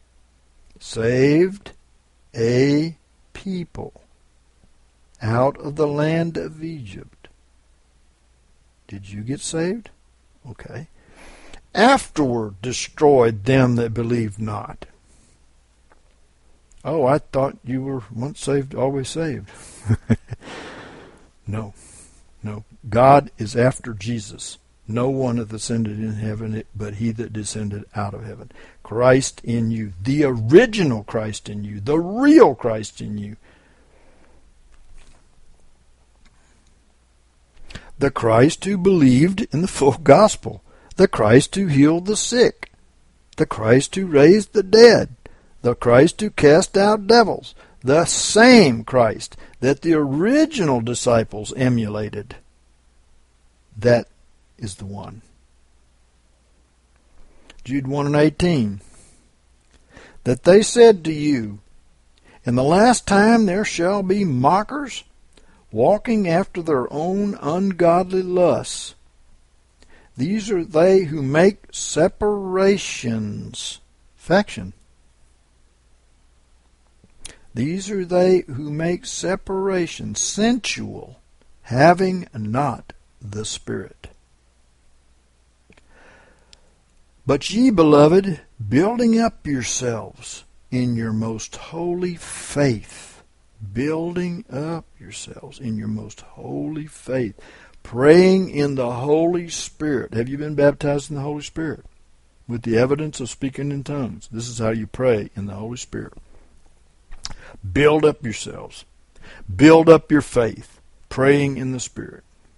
out of the land of Egypt. Did you get saved? Okay. Afterward destroyed them that believed not. Oh, I thought you were once saved, always saved. No. God is after Jesus. No one hath ascended in heaven but he that descended out of heaven. Christ in you, the original Christ in you, the real Christ in you. The Christ who believed in the full gospel. The Christ who healed the sick. The Christ who raised the dead. The Christ who cast out devils. The same Christ that the original disciples emulated. That is the one. Jude 1 and 18. That they said to you, in the last time there shall be mockers, walking after their own ungodly lusts. These are they who make separations. Faction. These are they who make separation, sensual, having not the Spirit. But ye, beloved, building up yourselves in your most holy faith, building up yourselves in your most holy faith, praying in the Holy Spirit. Have you been baptized in the Holy Spirit? With the evidence of speaking in tongues. This is how you pray in the Holy Spirit. Build up yourselves. Build up your faith, praying in the Spirit.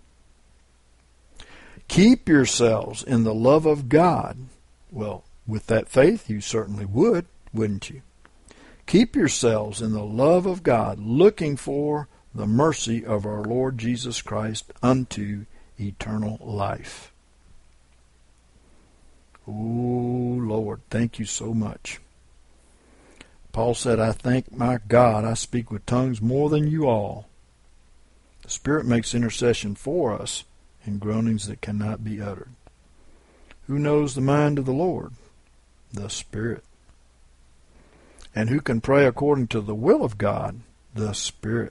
Keep yourselves in the love of God. Well, with that faith, you certainly would, wouldn't you? Keep yourselves in the love of God, looking for the mercy of our Lord Jesus Christ unto eternal life. Oh, Lord, thank you so much. Paul said, I thank my God I speak with tongues more than you all. The Spirit makes intercession for us in groanings that cannot be uttered. Who knows the mind of the Lord? The Spirit. And who can pray according to the will of God? The Spirit.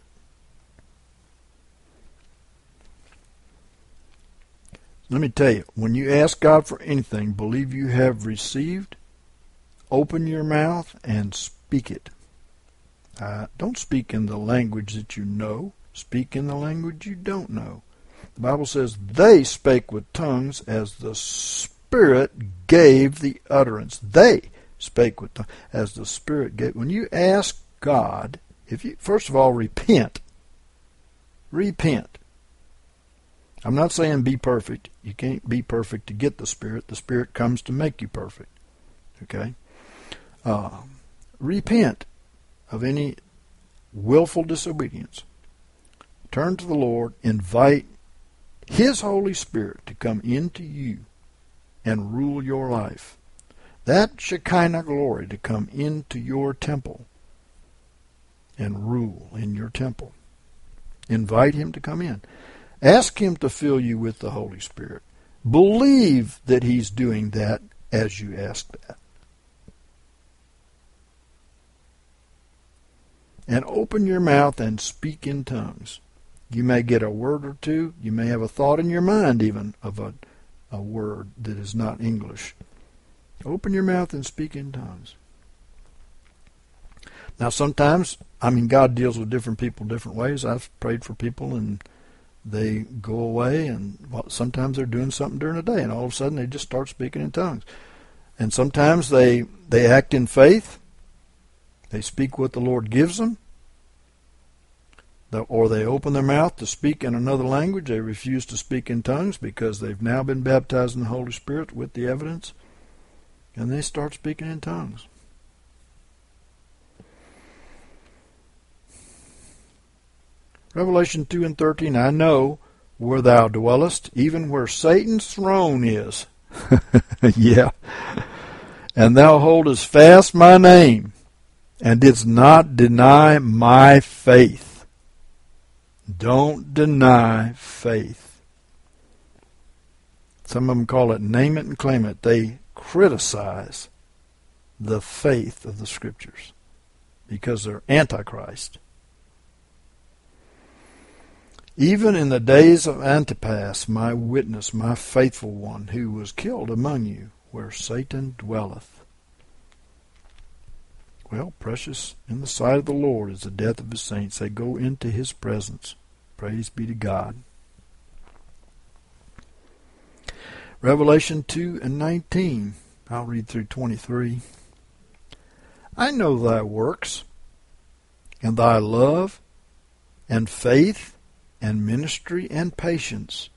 Let me tell you, when you ask God for anything, believe you have received, open your mouth and speak it. Don't speak in the language that you know. Speak in the language you don't know. The Bible says they spake with tongues as the Spirit gave the utterance. They spake with tongues as the Spirit gave. When you ask God, first of all, repent. Repent. I'm not saying be perfect. You can't be perfect to get the Spirit. The Spirit comes to make you perfect. Okay? Repent of any willful disobedience. Turn to the Lord. Invite His Holy Spirit to come into you and rule your life. That Shekinah glory to come into your temple and rule in your temple. Invite Him to come in. Ask Him to fill you with the Holy Spirit. Believe that He's doing that as you ask that. And open your mouth and speak in tongues. You may get a word or two. You may have a thought in your mind even of a word that is not English. Open your mouth and speak in tongues. Now sometimes, God deals with different people different ways. I've prayed for people and they go away, and sometimes they're doing something during the day, and all of a sudden they just start speaking in tongues. And sometimes they act in faith. They speak what the Lord gives them. Or they open their mouth to speak in another language. They refuse to speak in tongues because they've now been baptized in the Holy Spirit with the evidence. And they start speaking in tongues. Revelation 2:13, I know where thou dwellest, even where Satan's throne is. Yeah. And thou holdest fast my name, and didst not deny my faith. Don't deny faith. Some of them call it name it and claim it. They criticize the faith of the Scriptures because they're Antichrist. Even in the days of Antipas, my witness, my faithful one, who was killed among you, where Satan dwelleth. Well, precious in the sight of the Lord is the death of his saints. They go into his presence. Praise be to God. Revelation 2:19. I'll read through 23. I know thy works, and thy love, and faith, and ministry, and patience,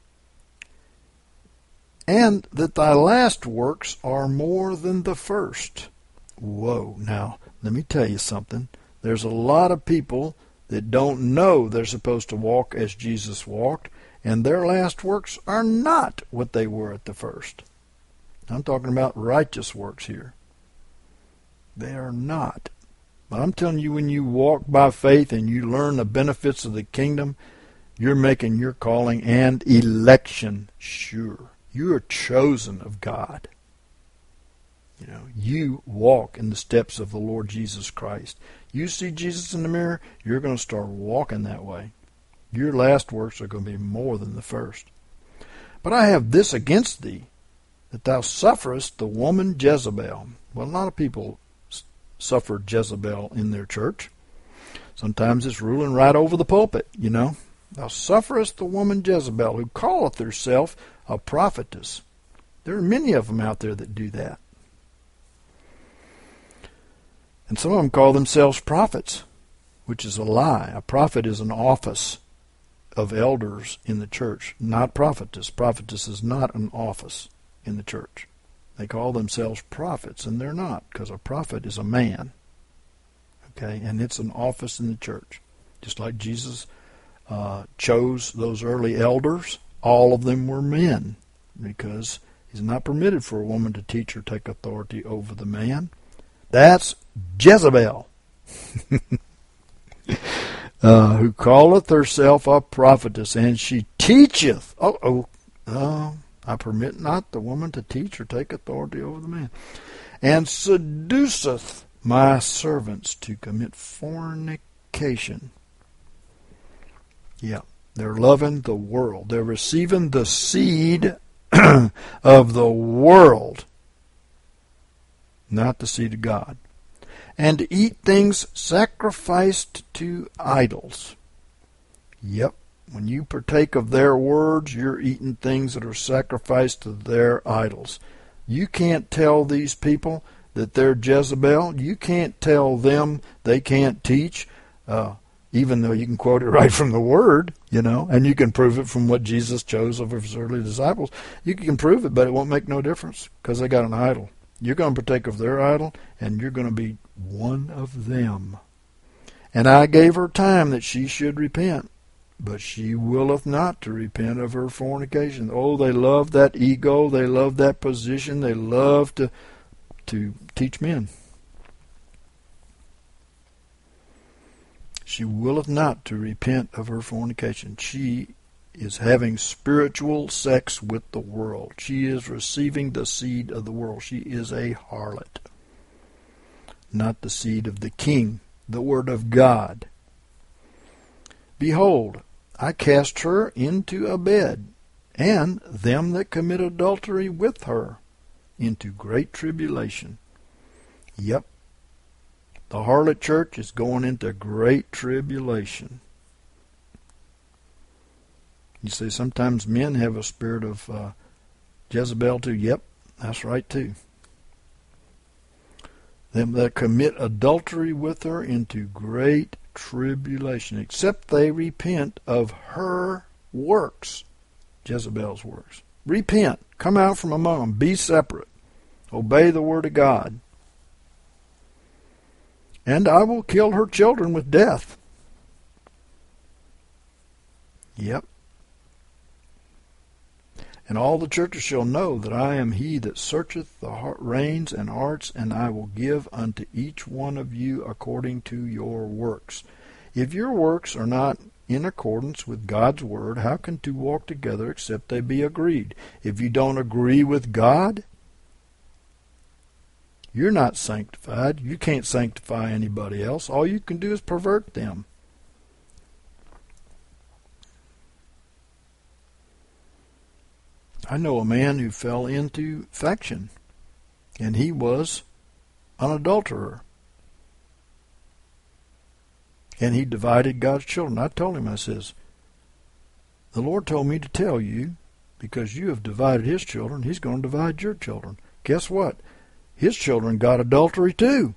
and that thy last works are more than the first. Whoa, now, let me tell you something. There's a lot of people that don't know they're supposed to walk as Jesus walked, and their last works are not what they were at the first. I'm talking about righteous works here. They are not. But I'm telling you, when you walk by faith and you learn the benefits of the kingdom, you're making your calling and election sure. You are chosen of God. You walk in the steps of the Lord Jesus Christ. You see Jesus in the mirror, you're going to start walking that way. Your last works are going to be more than the first. But I have this against thee, that thou sufferest the woman Jezebel. Well, a lot of people suffer Jezebel in their church. Sometimes it's ruling right over the pulpit, Thou sufferest the woman Jezebel, who calleth herself a prophetess. There are many of them out there that do that. And some of them call themselves prophets, which is a lie. A prophet is an office of elders in the church, not prophetess. Prophetess is not an office in the church. They call themselves prophets, and they're not, because a prophet is a man. Okay, and it's an office in the church. Just like Jesus chose those early elders, all of them were men, because it's not permitted for a woman to teach or take authority over the man. That's Jezebel, who calleth herself a prophetess, and she teacheth. I permit not the woman to teach or take authority over the man, and seduceth my servants to commit fornication. Yeah, they're loving the world. They're receiving the seed of the world, not the seed of God. And to eat things sacrificed to idols. Yep, when you partake of their words, you're eating things that are sacrificed to their idols. You can't tell these people that they're Jezebel. You can't tell them they can't teach, even though you can quote it right from the Word, and you can prove it from what Jesus chose of his early disciples. You can prove it, but it won't make no difference because they got an idol. You're going to partake of their idol, and you're going to be one of them. And I gave her time that she should repent, but she willeth not to repent of her fornication. Oh, they love that ego. They love that position. They love to teach men. She willeth not to repent of her fornication. She is having spiritual sex with the world. She is receiving the seed of the world. She is a harlot, not the seed of the King, the Word of God. Behold, I cast her into a bed, and them that commit adultery with her into great tribulation. Yep, the harlot church is going into great tribulation. You see, sometimes men have a spirit of Jezebel too. Yep, that's right too. Them that commit adultery with her into great tribulation, except they repent of her works, Jezebel's works. Repent. Come out from among them. Be separate. Obey the word of God. And I will kill her children with death. Yep. And all the churches shall know that I am he that searcheth the reins and hearts, and I will give unto each one of you according to your works. If your works are not in accordance with God's word, how can two walk together except they be agreed? If you don't agree with God, you're not sanctified. You can't sanctify anybody else. All you can do is pervert them. I know a man who fell into faction, and he was an adulterer. And he divided God's children. I told him, I says, the Lord told me to tell you, because you have divided his children, he's going to divide your children. Guess what? His children got adultery too.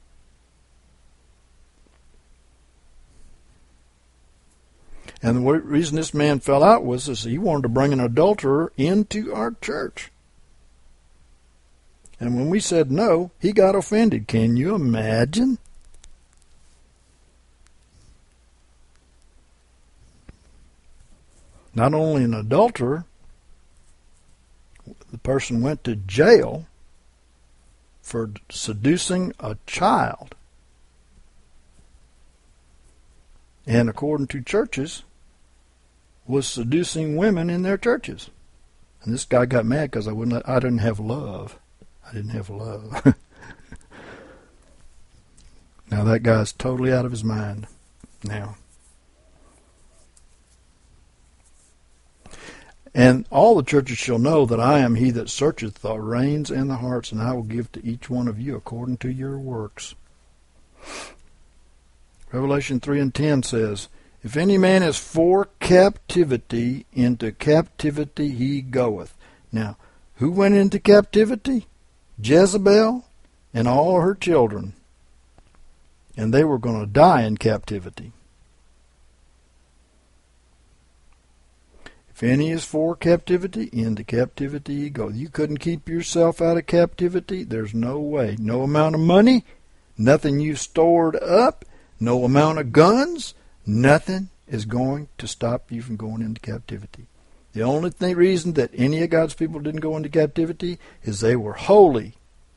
And the reason this man fell out was this: he wanted to bring an adulterer into our church. And when we said no, he got offended. Can you imagine? Not only an adulterer, the person went to jail for seducing a child. And according to churches, was seducing women in their churches. And this guy got mad because I didn't have love. I didn't have love. Now that guy's totally out of his mind now. And all the churches shall know that I am he that searcheth the reins and the hearts, and I will give to each one of you according to your works. Revelation 3:10 says, if any man is for captivity, into captivity he goeth. Now, who went into captivity? Jezebel and all her children. And they were going to die in captivity. If any is for captivity, into captivity he goeth. You couldn't keep yourself out of captivity. There's no way. No amount of money, nothing you stored up, no amount of guns, nothing is going to stop you from going into captivity. The only reason that any of God's people didn't go into captivity is they were holy.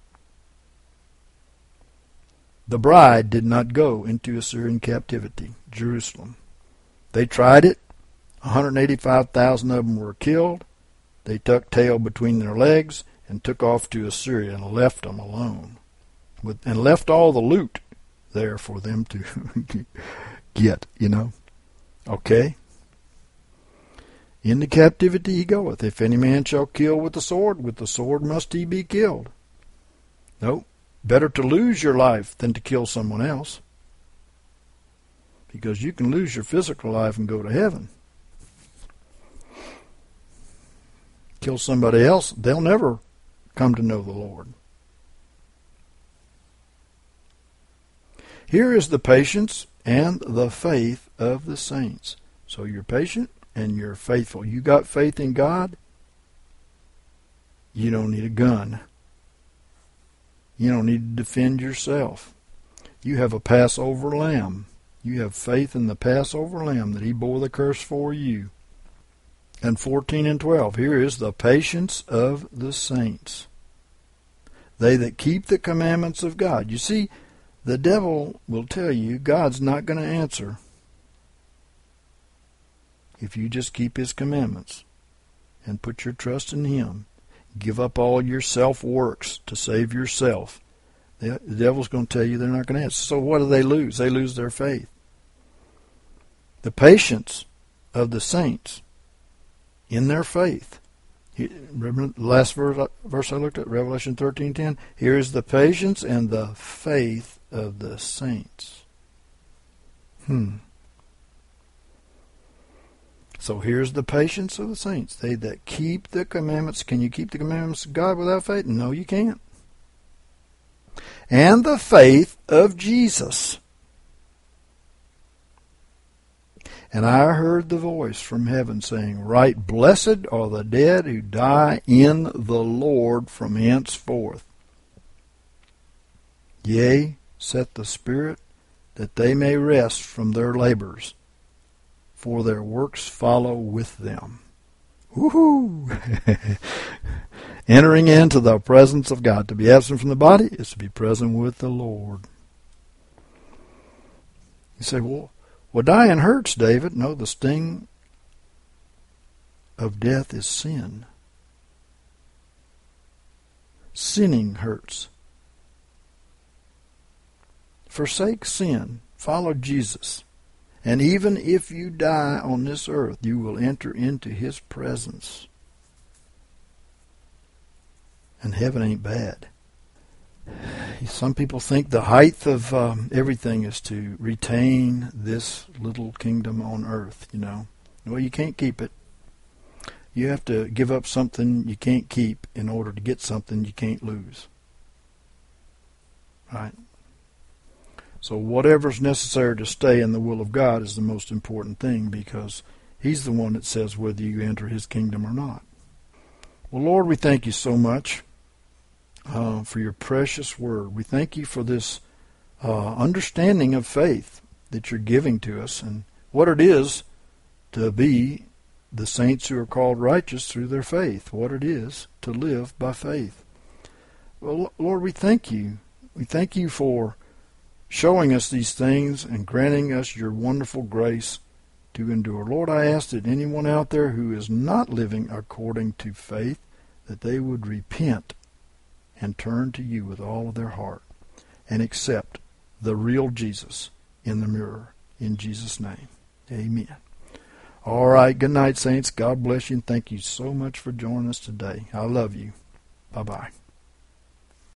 The bride did not go into Assyrian captivity, Jerusalem. They tried it. 185,000 of them were killed. They tucked tail between their legs and took off to Assyria and left them alone. And left all the loot there for them to get, Okay? Into captivity he goeth. If any man shall kill with the sword must he be killed. No, better to lose your life than to kill someone else. Because you can lose your physical life and go to heaven. Kill somebody else, they'll never come to know the Lord. Here is the patience and the faith of the saints. So you're patient and you're faithful. You got faith in God, you don't need a gun. You don't need to defend yourself. You have a Passover lamb. You have faith in the Passover lamb that he bore the curse for you. And 14 and 12, here is the patience of the saints. They that keep the commandments of God. You see, the devil will tell you God's not going to answer if you just keep his commandments and put your trust in him. Give up all your self-works to save yourself. The devil's going to tell you they're not going to answer. So what do? They lose their faith. The patience of the saints in their faith. Remember the last verse I looked at, Revelation 13:10? Here is the patience and the faith of the saints. So here's the patience of the saints. They that keep the commandments. Can you keep the commandments of God without faith? No, you can't. And the faith of Jesus. And I heard the voice from heaven saying, Right blessed are the dead who die in the Lord from henceforth. Yea, saith the Spirit, that they may rest from their labors, for their works follow with them. Woohoo! Entering into the presence of God. To be absent from the body is to be present with the Lord. You say, well, dying hurts, David. No, the sting of death is sin. Sinning hurts. Forsake sin. Follow Jesus. And even if you die on this earth, you will enter into His presence. And heaven ain't bad. Some people think the height of everything is to retain this little kingdom on earth, you know. Well, you can't keep it. You have to give up something you can't keep in order to get something you can't lose. Right? So whatever's necessary to stay in the will of God is the most important thing, because He's the one that says whether you enter His kingdom or not. Well, Lord, we thank You so much for Your precious word. We thank You for this understanding of faith that You're giving to us, and what it is to be the saints who are called righteous through their faith, what it is to live by faith. Well, Lord, we thank You. We thank You for showing us these things and granting us Your wonderful grace to endure. Lord, I ask that anyone out there who is not living according to faith, that they would repent and turn to You with all of their heart and accept the real Jesus in the mirror. In Jesus' name, amen. All right, good night, saints. God bless you, and thank you so much for joining us today. I love you. Bye-bye.